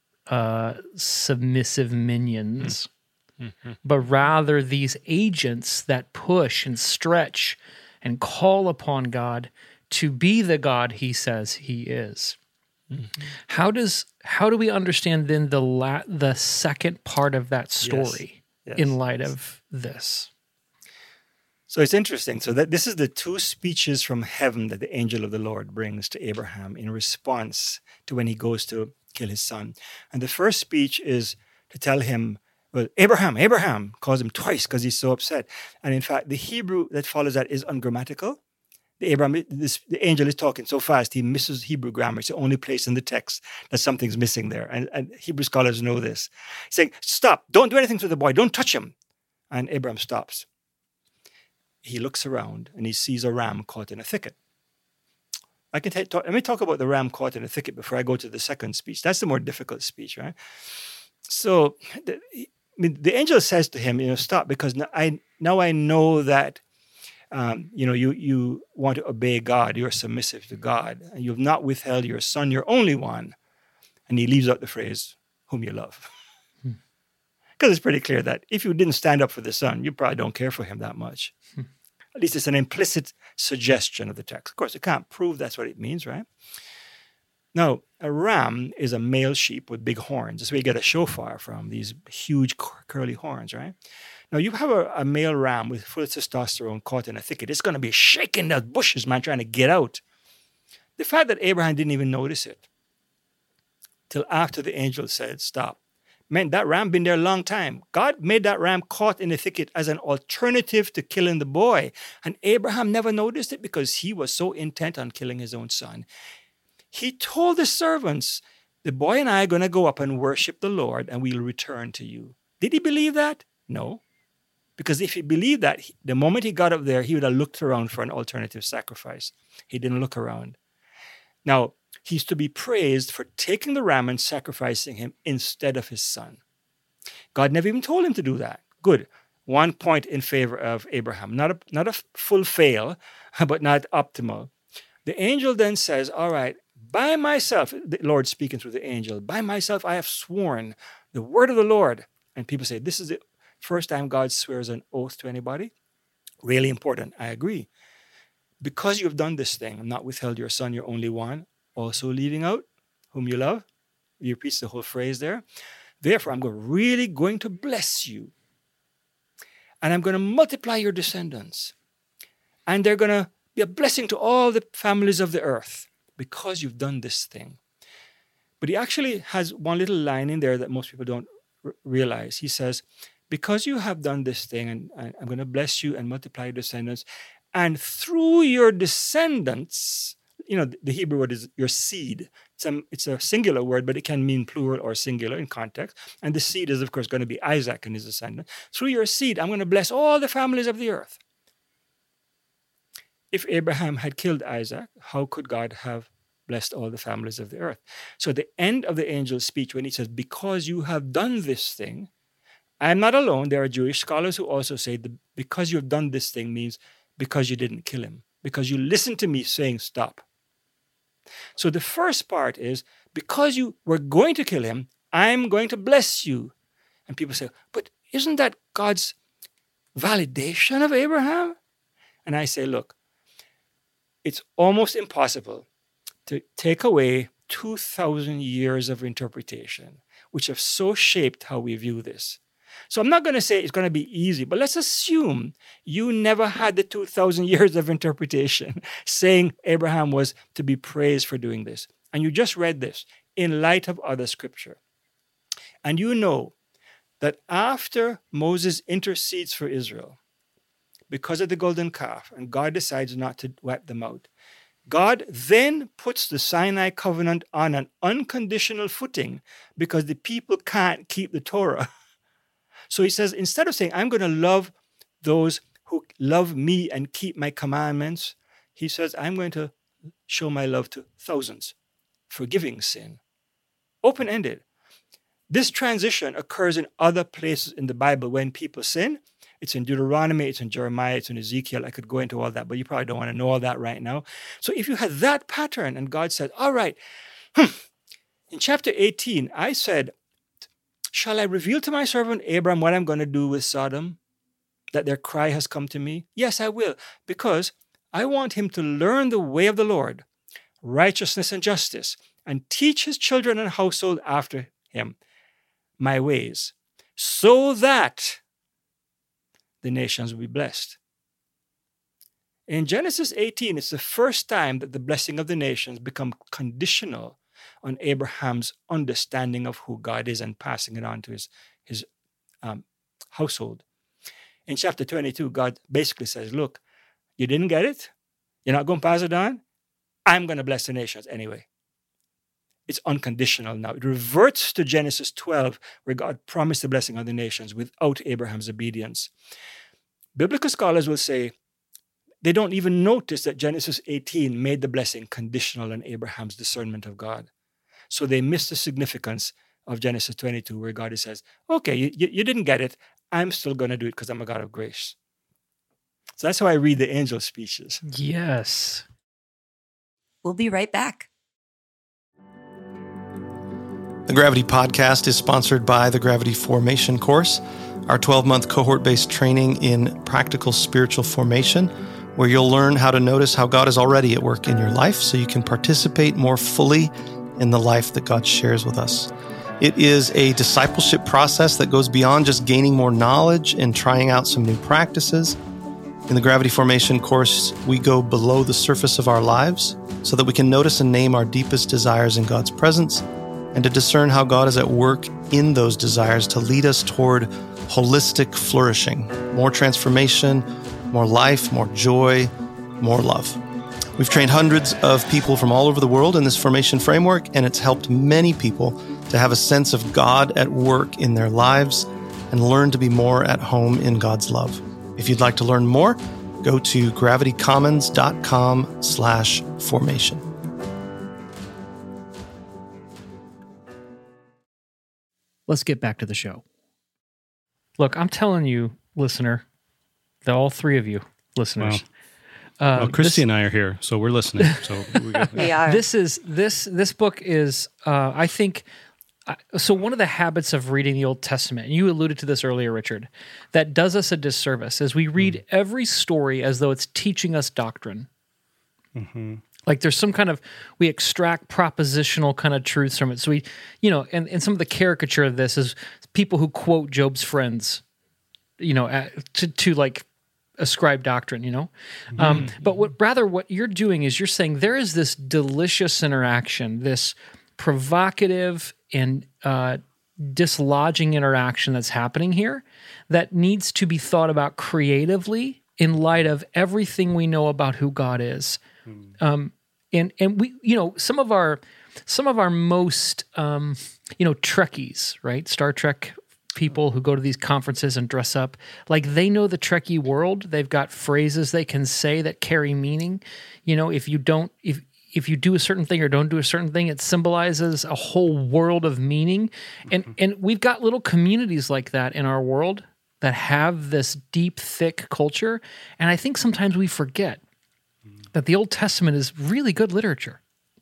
Speaker 6: submissive minions, but rather these agents that push and stretch and call upon God to be the God he says he is. How do we understand then the second part of that story in light of this?
Speaker 7: So it's interesting. So that this is the two speeches from heaven that the angel of the Lord brings to Abraham in response to when he goes to kill his son. And the first speech is to tell him, well, Abraham, calls him twice because he's so upset. And in fact, the Hebrew that follows that is ungrammatical. The angel is talking so fast, he misses Hebrew grammar. It's the only place in the text that something's missing there. And Hebrew scholars know this. He's saying, stop, don't do anything to the boy, don't touch him. And Abraham stops. He looks around and he sees a ram caught in a thicket. Let me talk about the ram caught in a thicket before I go to the second speech. That's the more difficult speech, right? So the angel says to him, stop, because now I know that you want to obey God. You're submissive to God. And you have not withheld your son, your only one. And he leaves out the phrase, whom you love. Because it's pretty clear that if you didn't stand up for the son, you probably don't care for him that much. At least it's an implicit suggestion of the text. Of course, it can't prove that's what it means, right? Now, a ram is a male sheep with big horns. That's where you get a shofar from, these huge curly horns, right? Now, you have a male ram with full testosterone caught in a thicket. It's going to be shaking those bushes, man, trying to get out. The fact that Abraham didn't even notice it till after the angel said, stop, meant that ram been there a long time. God made that ram caught in the thicket as an alternative to killing the boy. And Abraham never noticed it because he was so intent on killing his own son. He told the servants, the boy and I are going to go up and worship the Lord and we'll return to you. Did he believe that? No. Because if he believed that, the moment he got up there, he would have looked around for an alternative sacrifice. He didn't look around. Now, he's to be praised for taking the ram and sacrificing him instead of his son. God never even told him to do that. Good. 1 point in favor of Abraham. Not a full fail, but not optimal. The angel then says, all right, by myself, the Lord speaking through the angel, by myself I have sworn the word of the Lord. And people say, this is the first time God swears an oath to anybody. Really important. I agree. Because you have done this thing and not withheld your son, your only one, also leaving out whom you love. You repeats the whole phrase there. Therefore, I'm really going to bless you. And I'm going to multiply your descendants. And they're going to be a blessing to all the families of the earth because you've done this thing. But he actually has one little line in there that most people don't realize. He says, because you have done this thing, and I'm going to bless you and multiply your descendants, and through your descendants, the Hebrew word is your seed. It's a singular word, but it can mean plural or singular in context. And the seed is, of course, going to be Isaac and his descendant. Through your seed, I'm going to bless all the families of the earth. If Abraham had killed Isaac, how could God have blessed all the families of the earth? So the end of the angel's speech, when he says, because you have done this thing, I'm not alone. There are Jewish scholars who also say that because you have done this thing means because you didn't kill him, because you listened to me saying stop. So the first part is, because you were going to kill him, I'm going to bless you. And people say, but isn't that God's validation of Abraham? And I say, look, it's almost impossible to take away 2,000 years of interpretation, which have so shaped how we view this. So I'm not going to say it's going to be easy, but let's assume you never had the 2,000 years of interpretation saying Abraham was to be praised for doing this. And you just read this in light of other scripture. And you know that after Moses intercedes for Israel because of the golden calf, and God decides not to wipe them out, God then puts the Sinai covenant on an unconditional footing because the people can't keep the Torah. So he says, instead of saying, I'm going to love those who love me and keep my commandments, he says, I'm going to show my love to thousands, forgiving sin. Open-ended. This transition occurs in other places in the Bible when people sin. It's in Deuteronomy, it's in Jeremiah, it's in Ezekiel. I could go into all that, but you probably don't want to know all that right now. So if you had that pattern and God said, all right, in chapter 18, I said, shall I reveal to my servant Abram what I'm going to do with Sodom? That their cry has come to me? Yes, I will, because I want him to learn the way of the Lord, righteousness and justice, and teach his children and household after him my ways, so that the nations will be blessed. In Genesis 18, it's the first time that the blessing of the nations become conditional on Abraham's understanding of who God is and passing it on to his household. In chapter 22, God basically says, look, you didn't get it? You're not going to pass it on? I'm going to bless the nations anyway. It's unconditional now. It reverts to Genesis 12, where God promised the blessing of the nations without Abraham's obedience. Biblical scholars will say they don't even notice that Genesis 18 made the blessing conditional on Abraham's discernment of God. So they miss the significance of Genesis 22, where God says, okay, you didn't get it. I'm still going to do it because I'm a God of grace. So that's how I read the angel speeches.
Speaker 6: Yes.
Speaker 2: We'll be right back.
Speaker 11: The Gravity Podcast is sponsored by the Gravity Formation course, our 12-month cohort-based training in practical spiritual formation, where you'll learn how to notice how God is already at work in your life so you can participate more fully in the life that God shares with us. It is a discipleship process that goes beyond just gaining more knowledge and trying out some new practices. In the Gravity Formation course, we go below the surface of our lives so that we can notice and name our deepest desires in God's presence and to discern how God is at work in those desires to lead us toward holistic flourishing, more transformation, more life, more joy, more love. We've trained hundreds of people from all over the world in this formation framework, and it's helped many people to have a sense of God at work in their lives and learn to be more at home in God's love. If you'd like to learn more, go to gravitycommons.com/formation.
Speaker 6: Let's get back to the show. Look, I'm telling you, listener, that all three of you listeners.
Speaker 8: Wow. Well, Christy and I are here, so we're listening. So
Speaker 5: We are.
Speaker 6: This book is, I think, so one of the habits of reading the Old Testament, and you alluded to this earlier, Richard, that does us a disservice is we read every story as though it's teaching us doctrine.
Speaker 8: Mm-hmm.
Speaker 6: Like there's some kind of, we extract propositional kind of truths from it. So we, and some of the caricature of this is people who quote Job's friends, to like ascribe doctrine, But what you're doing is you're saying there is this delicious interaction, this provocative and dislodging interaction that's happening here that needs to be thought about creatively in light of everything we know about who God is. And we, some of our most, Trekkies, right? Star Trek people who go to these conferences and dress up, like they know the Trekkie world. They've got phrases they can say that carry meaning. If you do a certain thing or don't do a certain thing, it symbolizes a whole world of meaning. And we've got little communities like that in our world that have this deep, thick culture. And I think sometimes we forget that the Old Testament is really good literature.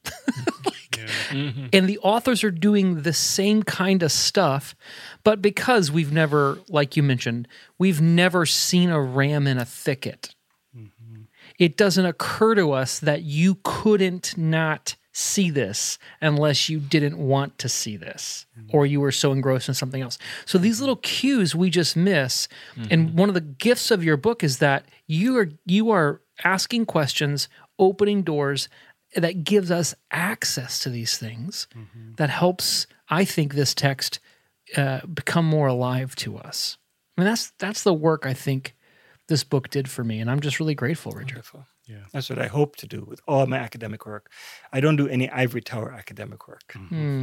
Speaker 6: And the authors are doing the same kind of stuff, but because we've never, like you mentioned, we've never seen a ram in a thicket. It doesn't occur to us that you couldn't not see this unless you didn't want to see this or you were so engrossed in something else. So these little cues we just miss. And one of the gifts of your book is that you are asking questions, opening doors that gives us access to these things that helps, I think, this text become more alive to us. I mean, that's the work I think this book did for me, and I'm just really grateful, Richard.
Speaker 7: Wonderful. Yeah, that's what I hope to do with all my academic work. I don't do any ivory tower academic work.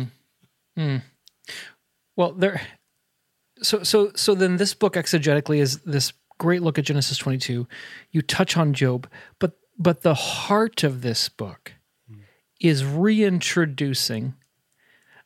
Speaker 6: Well, so then this book exegetically is this great look at Genesis 22. You touch on Job, but the heart of this book is reintroducing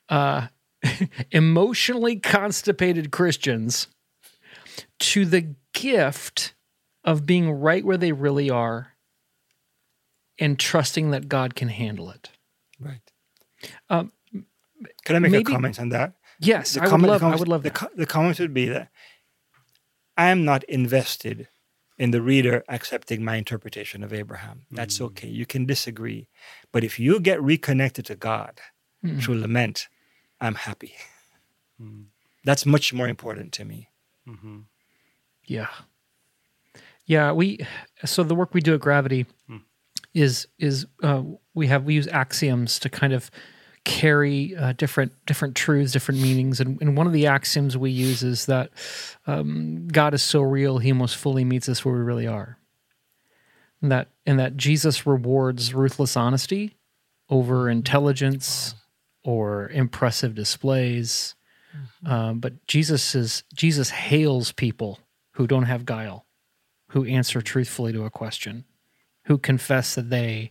Speaker 6: emotionally constipated Christians to the gift of being right where they really are and trusting that God can handle it.
Speaker 7: Right. Can I make a comment on that?
Speaker 6: Yes, I would love that.
Speaker 7: The comment would be that I am not invested in the reader accepting my interpretation of Abraham. That's okay. You can disagree. But if you get reconnected to God through lament, I'm happy. That's much more important to me.
Speaker 6: Yeah. Yeah, so the work we do at Gravity is we use axioms to kind of carry different truths, different meanings, and one of the axioms we use is that God is so real, He most fully meets us where we really are, and that Jesus rewards ruthless honesty over intelligence or impressive displays, but Jesus hails people who don't have guile, who answer truthfully to a question, who confess that they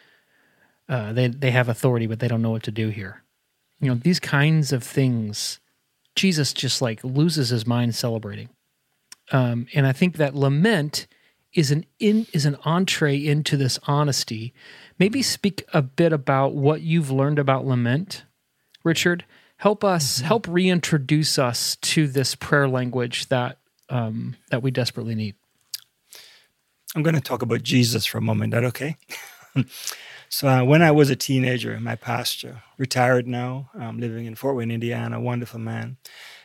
Speaker 6: have authority, but they don't know what to do here. These kinds of things, Jesus just like loses his mind celebrating. And I think that lament is an entree into this honesty. Maybe speak a bit about what you've learned about lament, Richard. Help reintroduce us to this prayer language that we desperately need.
Speaker 7: I'm going to talk about Jesus for a moment. Is that okay? So when I was a teenager, my pastor, retired now, living in Fort Wayne, Indiana, a wonderful man,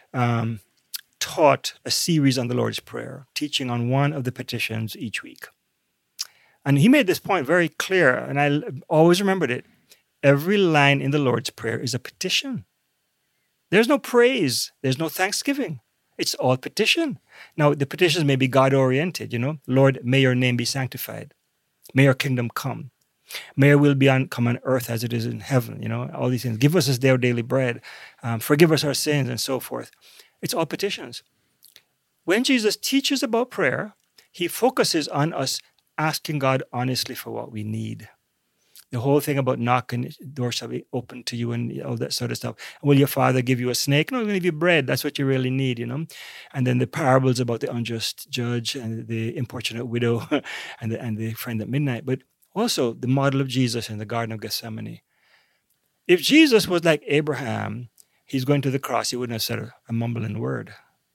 Speaker 7: taught a series on the Lord's Prayer, teaching on one of the petitions each week. And he made this point very clear, and I always remembered it. Every line in the Lord's Prayer is a petition. There's no praise. There's no thanksgiving. It's all petition. Now, the petitions may be God-oriented, Lord, may your name be sanctified. May your kingdom come. May your will be come on earth as it is in heaven, all these things. Give us this day our daily bread. Forgive us our sins and so forth. It's all petitions. When Jesus teaches about prayer, he focuses on us asking God honestly for what we need. The whole thing about knocking, the door shall be open to you and all that sort of stuff. Will your father give you a snake? No, he's going to give you bread. That's what you really need, And then the parables about the unjust judge and the importunate widow and the friend at midnight. But also the model of Jesus in the Garden of Gethsemane. If Jesus was like Abraham, he's going to the cross, he wouldn't have said a mumbling word.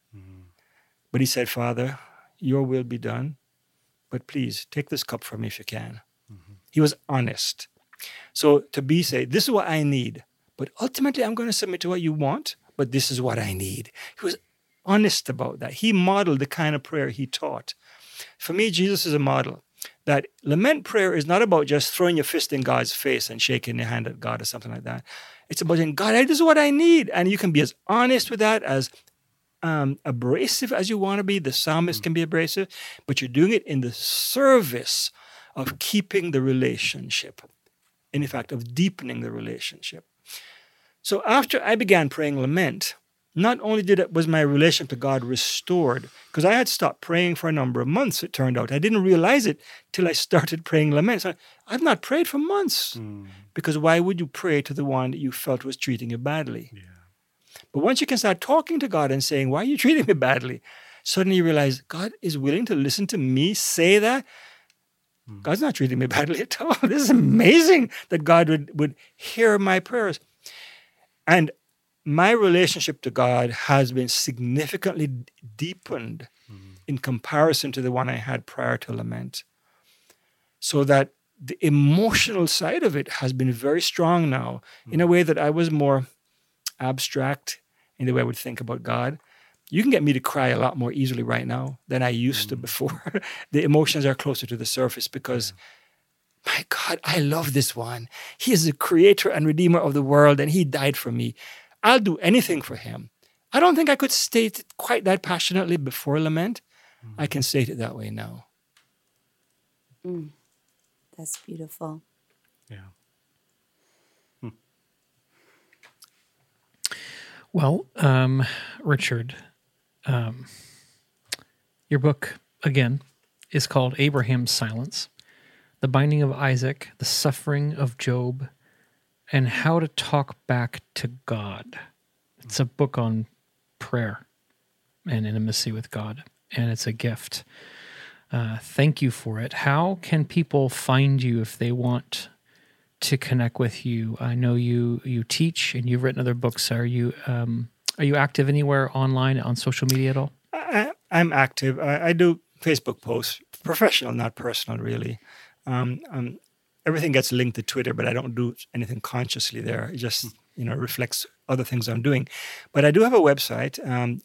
Speaker 7: But he said, Father, your will be done, but please take this cup from me if you can. He was honest. So to say, this is what I need, but ultimately I'm going to submit to what you want, but this is what I need. He was honest about that. He modeled the kind of prayer he taught. For me, Jesus is a model. That lament prayer is not about just throwing your fist in God's face and shaking your hand at God or something like that. It's about saying, God, this is what I need. And you can be as honest with that, as abrasive as you want to be. The psalmist can be abrasive, but you're doing it in the service of keeping the relationship. In fact, of deepening the relationship. So after I began praying lament, not only was my relationship to God restored, because I had stopped praying for a number of months, it turned out. I didn't realize it till I started praying lament. So I've not prayed for months. Because why would you pray to the one that you felt was treating you badly? Yeah. But once you can start talking to God and saying, why are you treating me badly? Suddenly you realize God is willing to listen to me say that. God's not treating me badly at all. This is amazing that God would hear my prayers. And my relationship to God has been significantly deepened in comparison to the one I had prior to lament. So that the emotional side of it has been very strong now in a way that I was more abstract in the way I would think about God. You can get me to cry a lot more easily right now than I used to before. The emotions are closer to the surface because, my God, I love this one. He is the creator and redeemer of the world, and he died for me. I'll do anything for him. I don't think I could state it quite that passionately before lament. I can state it that way now.
Speaker 5: That's beautiful.
Speaker 8: Yeah.
Speaker 6: Well, Richard, your book, again, is called Abraham's Silence, The Binding of Isaac, The Suffering of Job, and How to Talk Back to God. It's a book on prayer and intimacy with God. and it's a gift. Thank you for it. How can people find you if they want to connect with you? I know you teach and you've written other books. Are you active anywhere online on social media at all?
Speaker 7: I'm active. I do Facebook posts, professional, not personal, really. Everything gets linked to Twitter, but I don't do anything consciously there. It just reflects other things I'm doing. But I do have a website,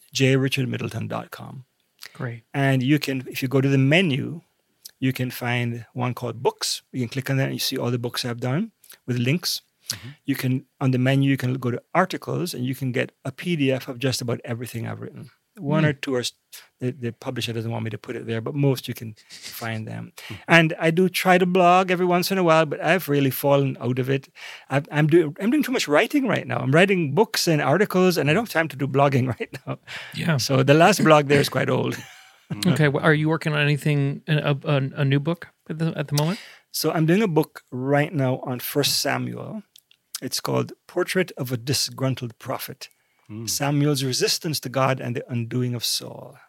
Speaker 7: jrichardmiddleton.com.
Speaker 6: Great.
Speaker 7: And you can, if you go to the menu, you can find one called Books. You can click on that and you see all the books I've done with links. Mm-hmm. You can, on the menu, you can go to Articles and you can get a PDF of just about everything I've written. One or two are, the publisher doesn't want me to put it there, but most you can find them. And I do try to blog every once in a while, but I've really fallen out of it. I'm doing too much writing right now. I'm writing books and articles, and I don't have time to do blogging right now.
Speaker 6: Yeah.
Speaker 7: So the last blog there is quite old.
Speaker 6: Okay. Well, are you working on anything, a new book at the moment?
Speaker 7: So I'm doing a book right now on 1 Samuel. It's called Portrait of a Disgruntled Prophet. Samuel's resistance to God and the undoing of Saul.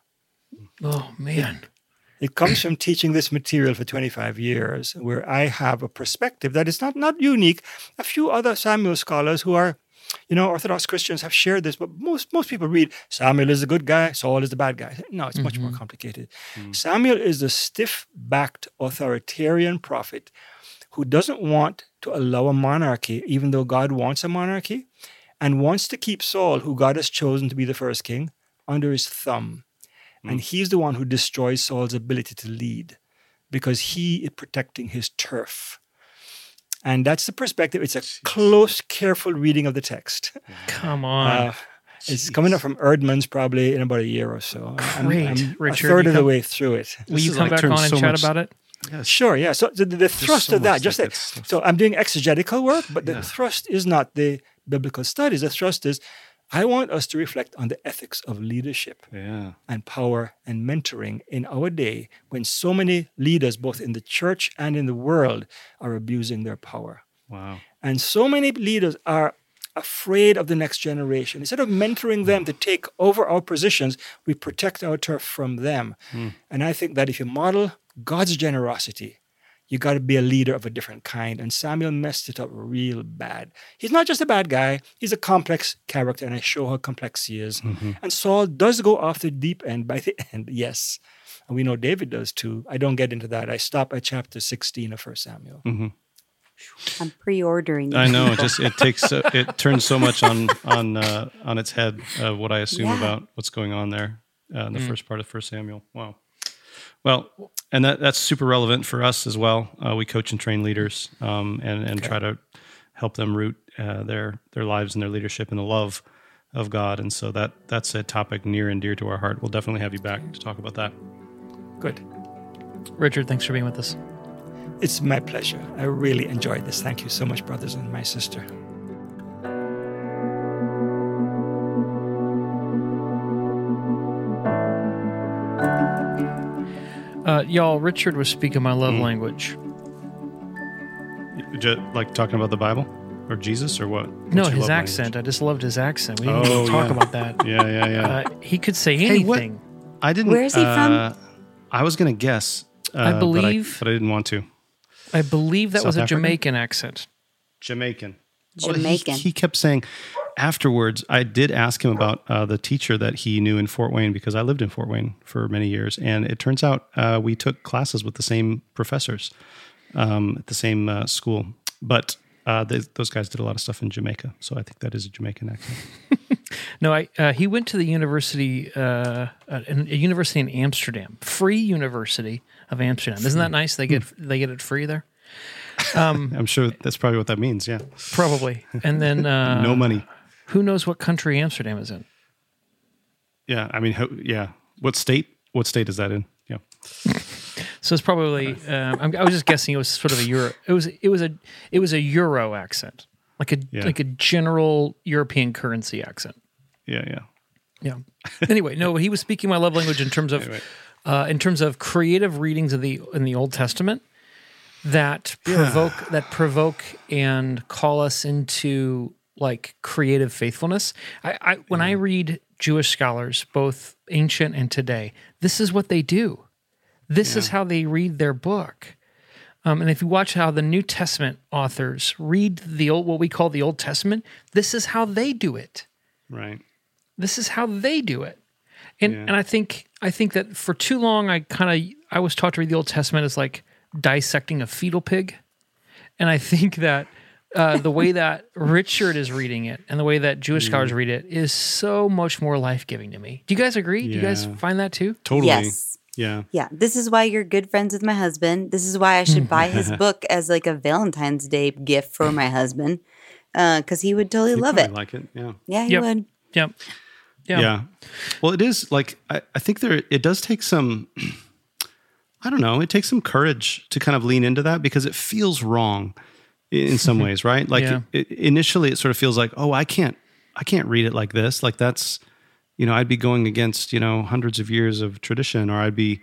Speaker 6: Oh, man.
Speaker 7: It comes from teaching this material for 25 years, where I have a perspective that is not unique. A few other Samuel scholars who are, Orthodox Christians have shared this, but most people read Samuel is the good guy, Saul is the bad guy. No, it's much more complicated. Samuel is the stiff-backed authoritarian prophet who doesn't want to allow a monarchy, even though God wants a monarchy, and wants to keep Saul, who God has chosen to be the first king, under his thumb. And he's the one who destroys Saul's ability to lead because he is protecting his turf. And that's the perspective. It's a close, careful reading of the text.
Speaker 6: Come on.
Speaker 7: It's coming up from Erdman's probably in about a year or so.
Speaker 6: Great.
Speaker 7: I'm
Speaker 6: Richard,
Speaker 7: a third of the way through it.
Speaker 6: Will you come back on and chat about it?
Speaker 7: Yes. Sure, yeah. So the thrust of that, so I'm doing exegetical work, but the thrust is not the biblical studies. The thrust is, I want us to reflect on the ethics of leadership and power and mentoring in our day when so many leaders, both in the church and in the world, are abusing their power.
Speaker 8: Wow.
Speaker 7: And so many leaders are afraid of the next generation. Instead of mentoring them to take over our positions, we protect our turf from them. And I think that if you model God's generosity, you got to be a leader of a different kind. And Samuel messed it up real bad. He's not just a bad guy. He's a complex character, and I show how complex he is. And Saul does go off the deep end by the end, yes. And we know David does too. I don't get into that. I stop at chapter 16 of 1 Samuel.
Speaker 5: I'm pre-ordering.
Speaker 8: I know. It turns so much on its head, what I assume about what's going on there in the first part of 1 Samuel. Wow. Well, and that's super relevant for us as well. We coach and train leaders and try to help them root their lives and their leadership in the love of God. And so that's a topic near and dear to our heart. We'll definitely have you back to talk about that.
Speaker 7: Good.
Speaker 6: Richard, thanks for being with us.
Speaker 7: It's my pleasure. I really enjoyed this. Thank you so much, brothers and my sister.
Speaker 6: Y'all, Richard was speaking my love language.
Speaker 8: Like talking about the Bible or Jesus or what?
Speaker 6: No, his accent. I just loved his accent. We didn't even talk about that.
Speaker 8: Yeah.
Speaker 6: He could say anything.
Speaker 8: Hey, I didn't.
Speaker 5: Where is he from?
Speaker 8: I was going to guess.
Speaker 6: I believe.
Speaker 8: But I didn't want to.
Speaker 6: I believe that
Speaker 8: South
Speaker 6: was a
Speaker 8: African?
Speaker 6: Jamaican accent.
Speaker 8: Jamaican.
Speaker 5: Jamaican.
Speaker 8: He kept saying afterwards, I did ask him about the teacher that he knew in Fort Wayne because I lived in Fort Wayne for many years. And it turns out we took classes with the same professors at the same school. But those guys did a lot of stuff in Jamaica. So I think that is a Jamaican accent.
Speaker 6: No, he went to the university, a university in Amsterdam, Free University of Amsterdam. Isn't that nice? They get it free there.
Speaker 8: I'm sure that's probably what that means. Yeah,
Speaker 6: probably. And then
Speaker 8: no money.
Speaker 6: Who knows what country Amsterdam is in?
Speaker 8: Yeah, I mean, what state? What state is that in? Yeah.
Speaker 6: So it's probably. I was just guessing it was sort of a Euro. It was a Euro accent, like a general European currency accent.
Speaker 8: Yeah.
Speaker 6: Anyway, no, he was speaking my love language in terms of creative readings of in the Old Testament that provoke and call us into like creative faithfulness. When I read Jewish scholars, both ancient and today, this is what they do. This is how they read their book. And if you watch how the New Testament authors read what we call the Old Testament, this is how they do it.
Speaker 8: Right.
Speaker 6: This is how they do it. And I think that for too long I was taught to read the Old Testament as like dissecting a fetal pig. And I think that the way that Richard is reading it and the way that Jewish scholars read it is so much more life-giving to me. Do you guys agree? Do you guys find that too?
Speaker 8: Totally.
Speaker 5: Yes.
Speaker 8: Yeah.
Speaker 5: Yeah. This is why you're good friends with my husband. This is why I should buy his book as like a Valentine's Day gift for my husband. Because he would totally love it.
Speaker 8: Like it. Yeah.
Speaker 5: Yeah, he would.
Speaker 6: Yep.
Speaker 8: Yeah. Well, it is like, I think it does take some, I don't know, it takes some courage to kind of lean into that because it feels wrong in some ways, right? Like initially it sort of feels like, oh, I can't read it like this. Like that's, I'd be going against, hundreds of years of tradition, or I'd be,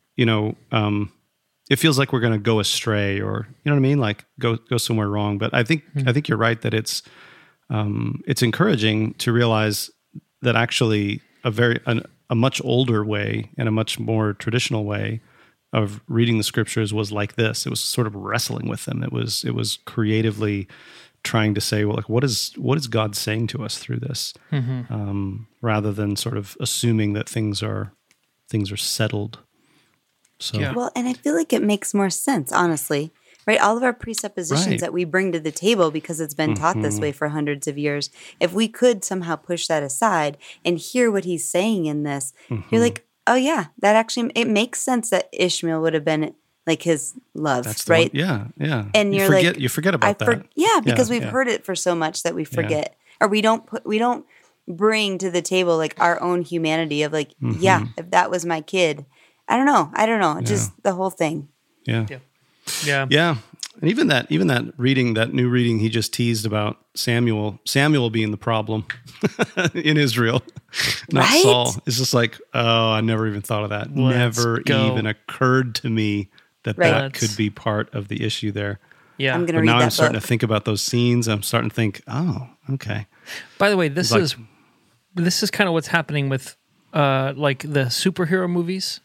Speaker 8: it feels like we're going to go astray, or, you know what I mean? Like go somewhere wrong. But I think you're right that it's encouraging to realize that actually a much older way and a much more traditional way of reading the scriptures was like this. It was sort of wrestling with them. It was creatively trying to say, well, like what is God saying to us through this, rather than sort of assuming that things are settled. So
Speaker 5: Well, and I feel like it makes more sense, honestly. Right? All of our presuppositions that we bring to the table because it's been taught this way for hundreds of years. If we could somehow push that aside and hear what he's saying in this, you're like, oh yeah, that actually, it makes sense that Ishmael would have been like his love, right?
Speaker 8: Yeah.
Speaker 5: And you
Speaker 8: forget about that.
Speaker 5: Because we've heard it for so much that we forget, or we don't bring to the table like our own humanity of like, if that was my kid, I don't know, just the whole thing.
Speaker 6: Yeah.
Speaker 8: And even that reading, that new reading he just teased about Samuel being the problem in Israel, not Saul. It's just like, oh, I never even thought of that. Never even occurred to me that could be part of the issue there.
Speaker 6: Yeah.
Speaker 5: I'm going to read that book.
Speaker 8: Now I'm starting to think about those scenes. I'm starting to think, oh, okay.
Speaker 6: By the way, this is kind of what's happening with like the superhero movies.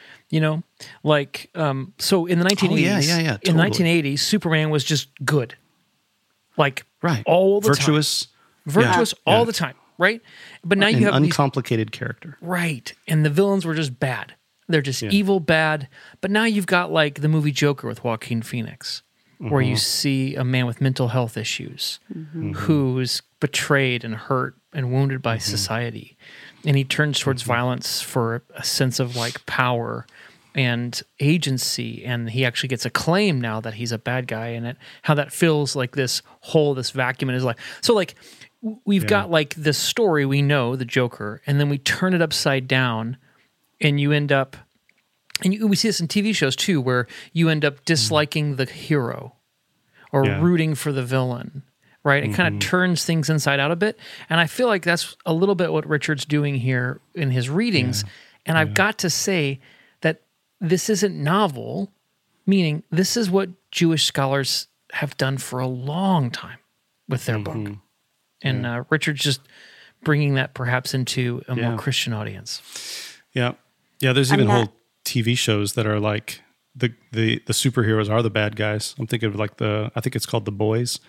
Speaker 6: So in the 1980s,
Speaker 8: totally.
Speaker 6: in the 1980s, Superman was just good. Like all the
Speaker 8: virtuous
Speaker 6: all the time, right? But now you have
Speaker 8: uncomplicated character.
Speaker 6: Right. And the villains were just bad. They're just evil, bad. But now you've got like the movie Joker with Joaquin Phoenix, where you see a man with mental health issues who's betrayed and hurt and wounded by society. And he turns towards violence for a sense of like power and agency. And he actually gets a claim now that he's a bad guy, and how that fills like this hole, this vacuum in his life. So like we've got like this story, we know the Joker, and then we turn it upside down, and you end up, we see this in TV shows too, where you end up disliking the hero or rooting for the villain. Right? It kind of turns things inside out a bit. And I feel like that's a little bit what Richard's doing here in his readings. And I've got to say that this isn't novel, meaning this is what Jewish scholars have done for a long time with their book. And Richard's just bringing that perhaps into a more Christian audience.
Speaker 8: Yeah. Yeah, there's even whole TV shows that are like the superheroes are the bad guys. I'm thinking of like I think it's called The Boys.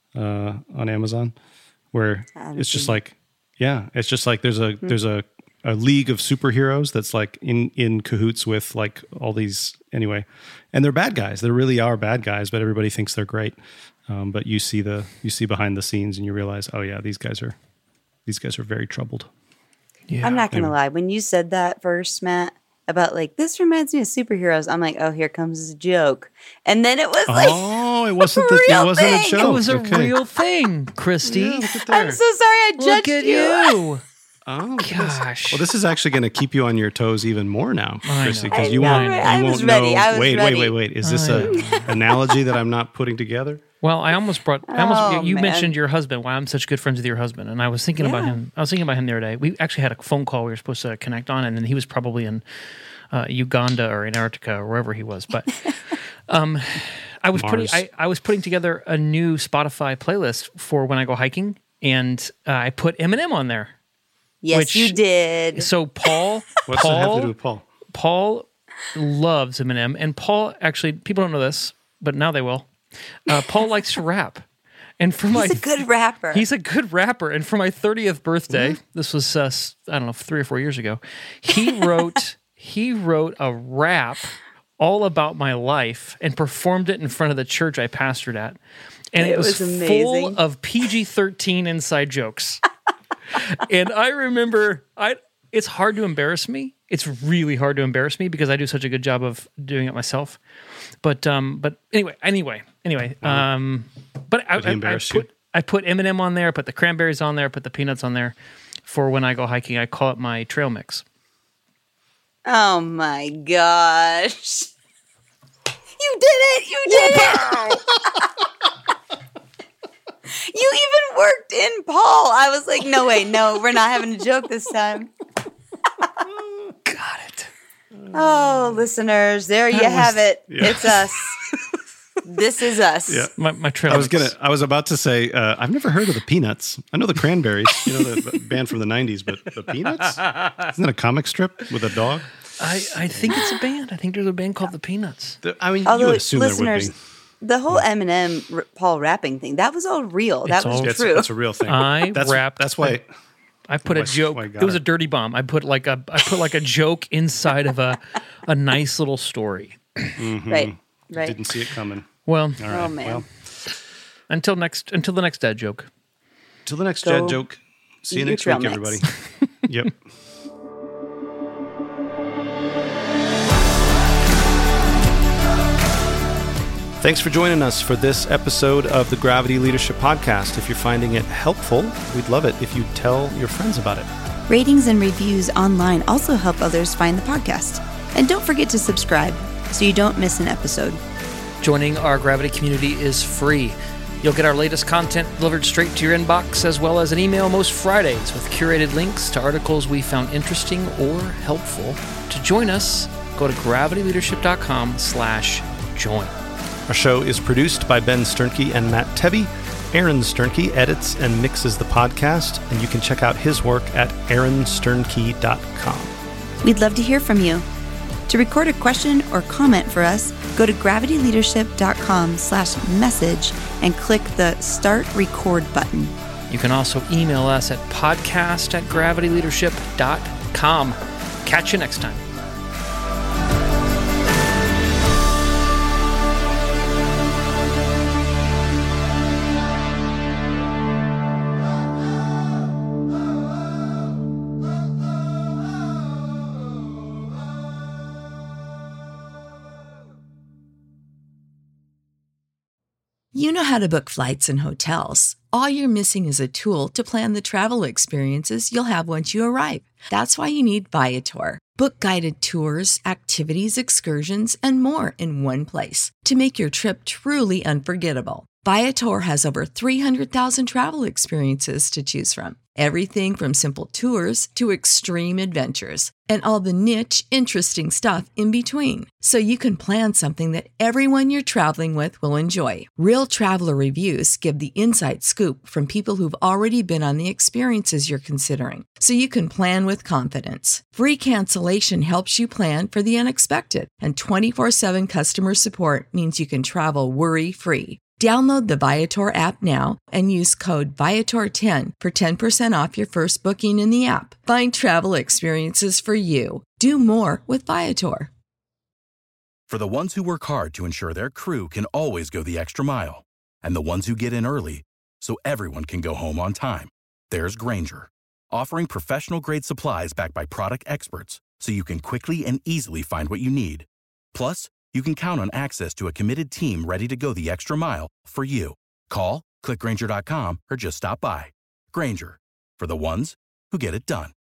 Speaker 8: On Amazon, where it's just like, it's just like there's a league of superheroes that's like in cahoots with like all these anyway, and they're bad guys. They really are bad guys, but everybody thinks they're great. But you see behind the scenes, and you realize, oh yeah, these guys are very troubled.
Speaker 6: Yeah.
Speaker 5: I'm not gonna lie. When you said that first, Matt, about like, this reminds me of superheroes, I'm like, oh, here comes a joke. And then it was like,
Speaker 8: oh, it wasn't a joke.
Speaker 6: It was a real thing, Christy.
Speaker 5: I'm so sorry I judged
Speaker 6: you. Look at you.
Speaker 8: Oh
Speaker 6: gosh!
Speaker 8: Well, this is actually going to keep you on your toes even more now, Christy, because you won't
Speaker 5: ready.
Speaker 8: know. Wait! Is this an analogy that I'm not putting together?
Speaker 6: Well, you mentioned your husband. Why I'm such good friends with your husband, and I was thinking about him. I was thinking about him the other day. We actually had a phone call we were supposed to connect on, and then he was probably in Uganda or Antarctica or wherever he was. But I was putting together a new Spotify playlist for when I go hiking, and I put Eminem on there.
Speaker 5: Yes, you did.
Speaker 6: So Paul,
Speaker 8: What's that have to do with Paul?
Speaker 6: Paul loves Eminem, and Paul actually, people don't know this, but now they will. Paul likes to rap, and for
Speaker 5: He's a good rapper.
Speaker 6: He's a good rapper, and for my 30th birthday, this was I don't know 3 or 4 years ago, he wrote a rap all about my life and performed it in front of the church I pastored at, and it was full of PG-13 inside jokes. And I remember, it's hard to embarrass me. It's really hard to embarrass me because I do such a good job of doing it myself. But anyway. But I put Eminem on there, I put the cranberries on there, I put the peanuts on there for when I go hiking. I call it my trail mix.
Speaker 5: Oh my gosh! You did it! You did it! You even worked in Paul. I was like, no, wait, no, we're not having a joke this time.
Speaker 6: Got it.
Speaker 5: Oh, listeners, there you have it. Yeah. It's us. This is us.
Speaker 8: Yeah.
Speaker 6: My trail.
Speaker 8: I was about to say, I've never heard of the Peanuts. I know the Cranberries, the band from the 90s, but the Peanuts? Isn't that a comic strip with a dog?
Speaker 6: I think it's a band. I think there's a band called the Peanuts.
Speaker 8: You would assume there would be.
Speaker 5: The whole Eminem Paul rapping thing, that was all real. That was true.
Speaker 8: That's a real thing. That's why
Speaker 6: I put a joke. It was a dirty bomb. I put like a joke inside of a nice little story.
Speaker 8: Mm-hmm.
Speaker 5: Right.
Speaker 8: Didn't see it coming.
Speaker 6: Well,
Speaker 8: all right.
Speaker 5: Oh man.
Speaker 8: Well,
Speaker 6: until the next dad joke.
Speaker 8: Till the next dad joke. See you next week, everybody. Yep. Thanks for joining us for this episode of the Gravity Leadership Podcast. If you're finding it helpful, we'd love it if you tell your friends about it.
Speaker 5: Ratings and reviews online also help others find the podcast. And don't forget to subscribe so you don't miss an episode.
Speaker 6: Joining our Gravity community is free. You'll get our latest content delivered straight to your inbox, as well as an email most Fridays with curated links to articles we found interesting or helpful. To join us, go to gravityleadership.com/join.
Speaker 11: Our show is produced by Ben Sternke and Matt Tebbe. Aaron Sternke edits and mixes the podcast, and you can check out his work at aaronsternke.com.
Speaker 5: We'd love to hear from you. To record a question or comment for us, go to gravityleadership.com/message and click the Start Record button.
Speaker 6: You can also email us at podcast@gravityleadership.com. Catch you next time.
Speaker 2: You know how to book flights and hotels. All you're missing is a tool to plan the travel experiences you'll have once you arrive. That's why you need Viator. Book guided tours, activities, excursions, and more in one place to make your trip truly unforgettable. Viator has over 300,000 travel experiences to choose from. Everything from simple tours to extreme adventures and all the niche, interesting stuff in between. So you can plan something that everyone you're traveling with will enjoy. Real traveler reviews give the inside scoop from people who've already been on the experiences you're considering. So you can plan with confidence. Free cancellation helps you plan for the unexpected. And 24/7 customer support means you can travel worry-free. Download the Viator app now and use code Viator10 for 10% off your first booking in the app. Find travel experiences for you. Do more with Viator.
Speaker 1: For the ones who work hard to ensure their crew can always go the extra mile, and the ones who get in early so everyone can go home on time, there's Grainger, offering professional-grade supplies backed by product experts so you can quickly and easily find what you need. Plus, you can count on access to a committed team ready to go the extra mile for you. Call, click Grainger.com, or just stop by. Grainger, for the ones who get it done.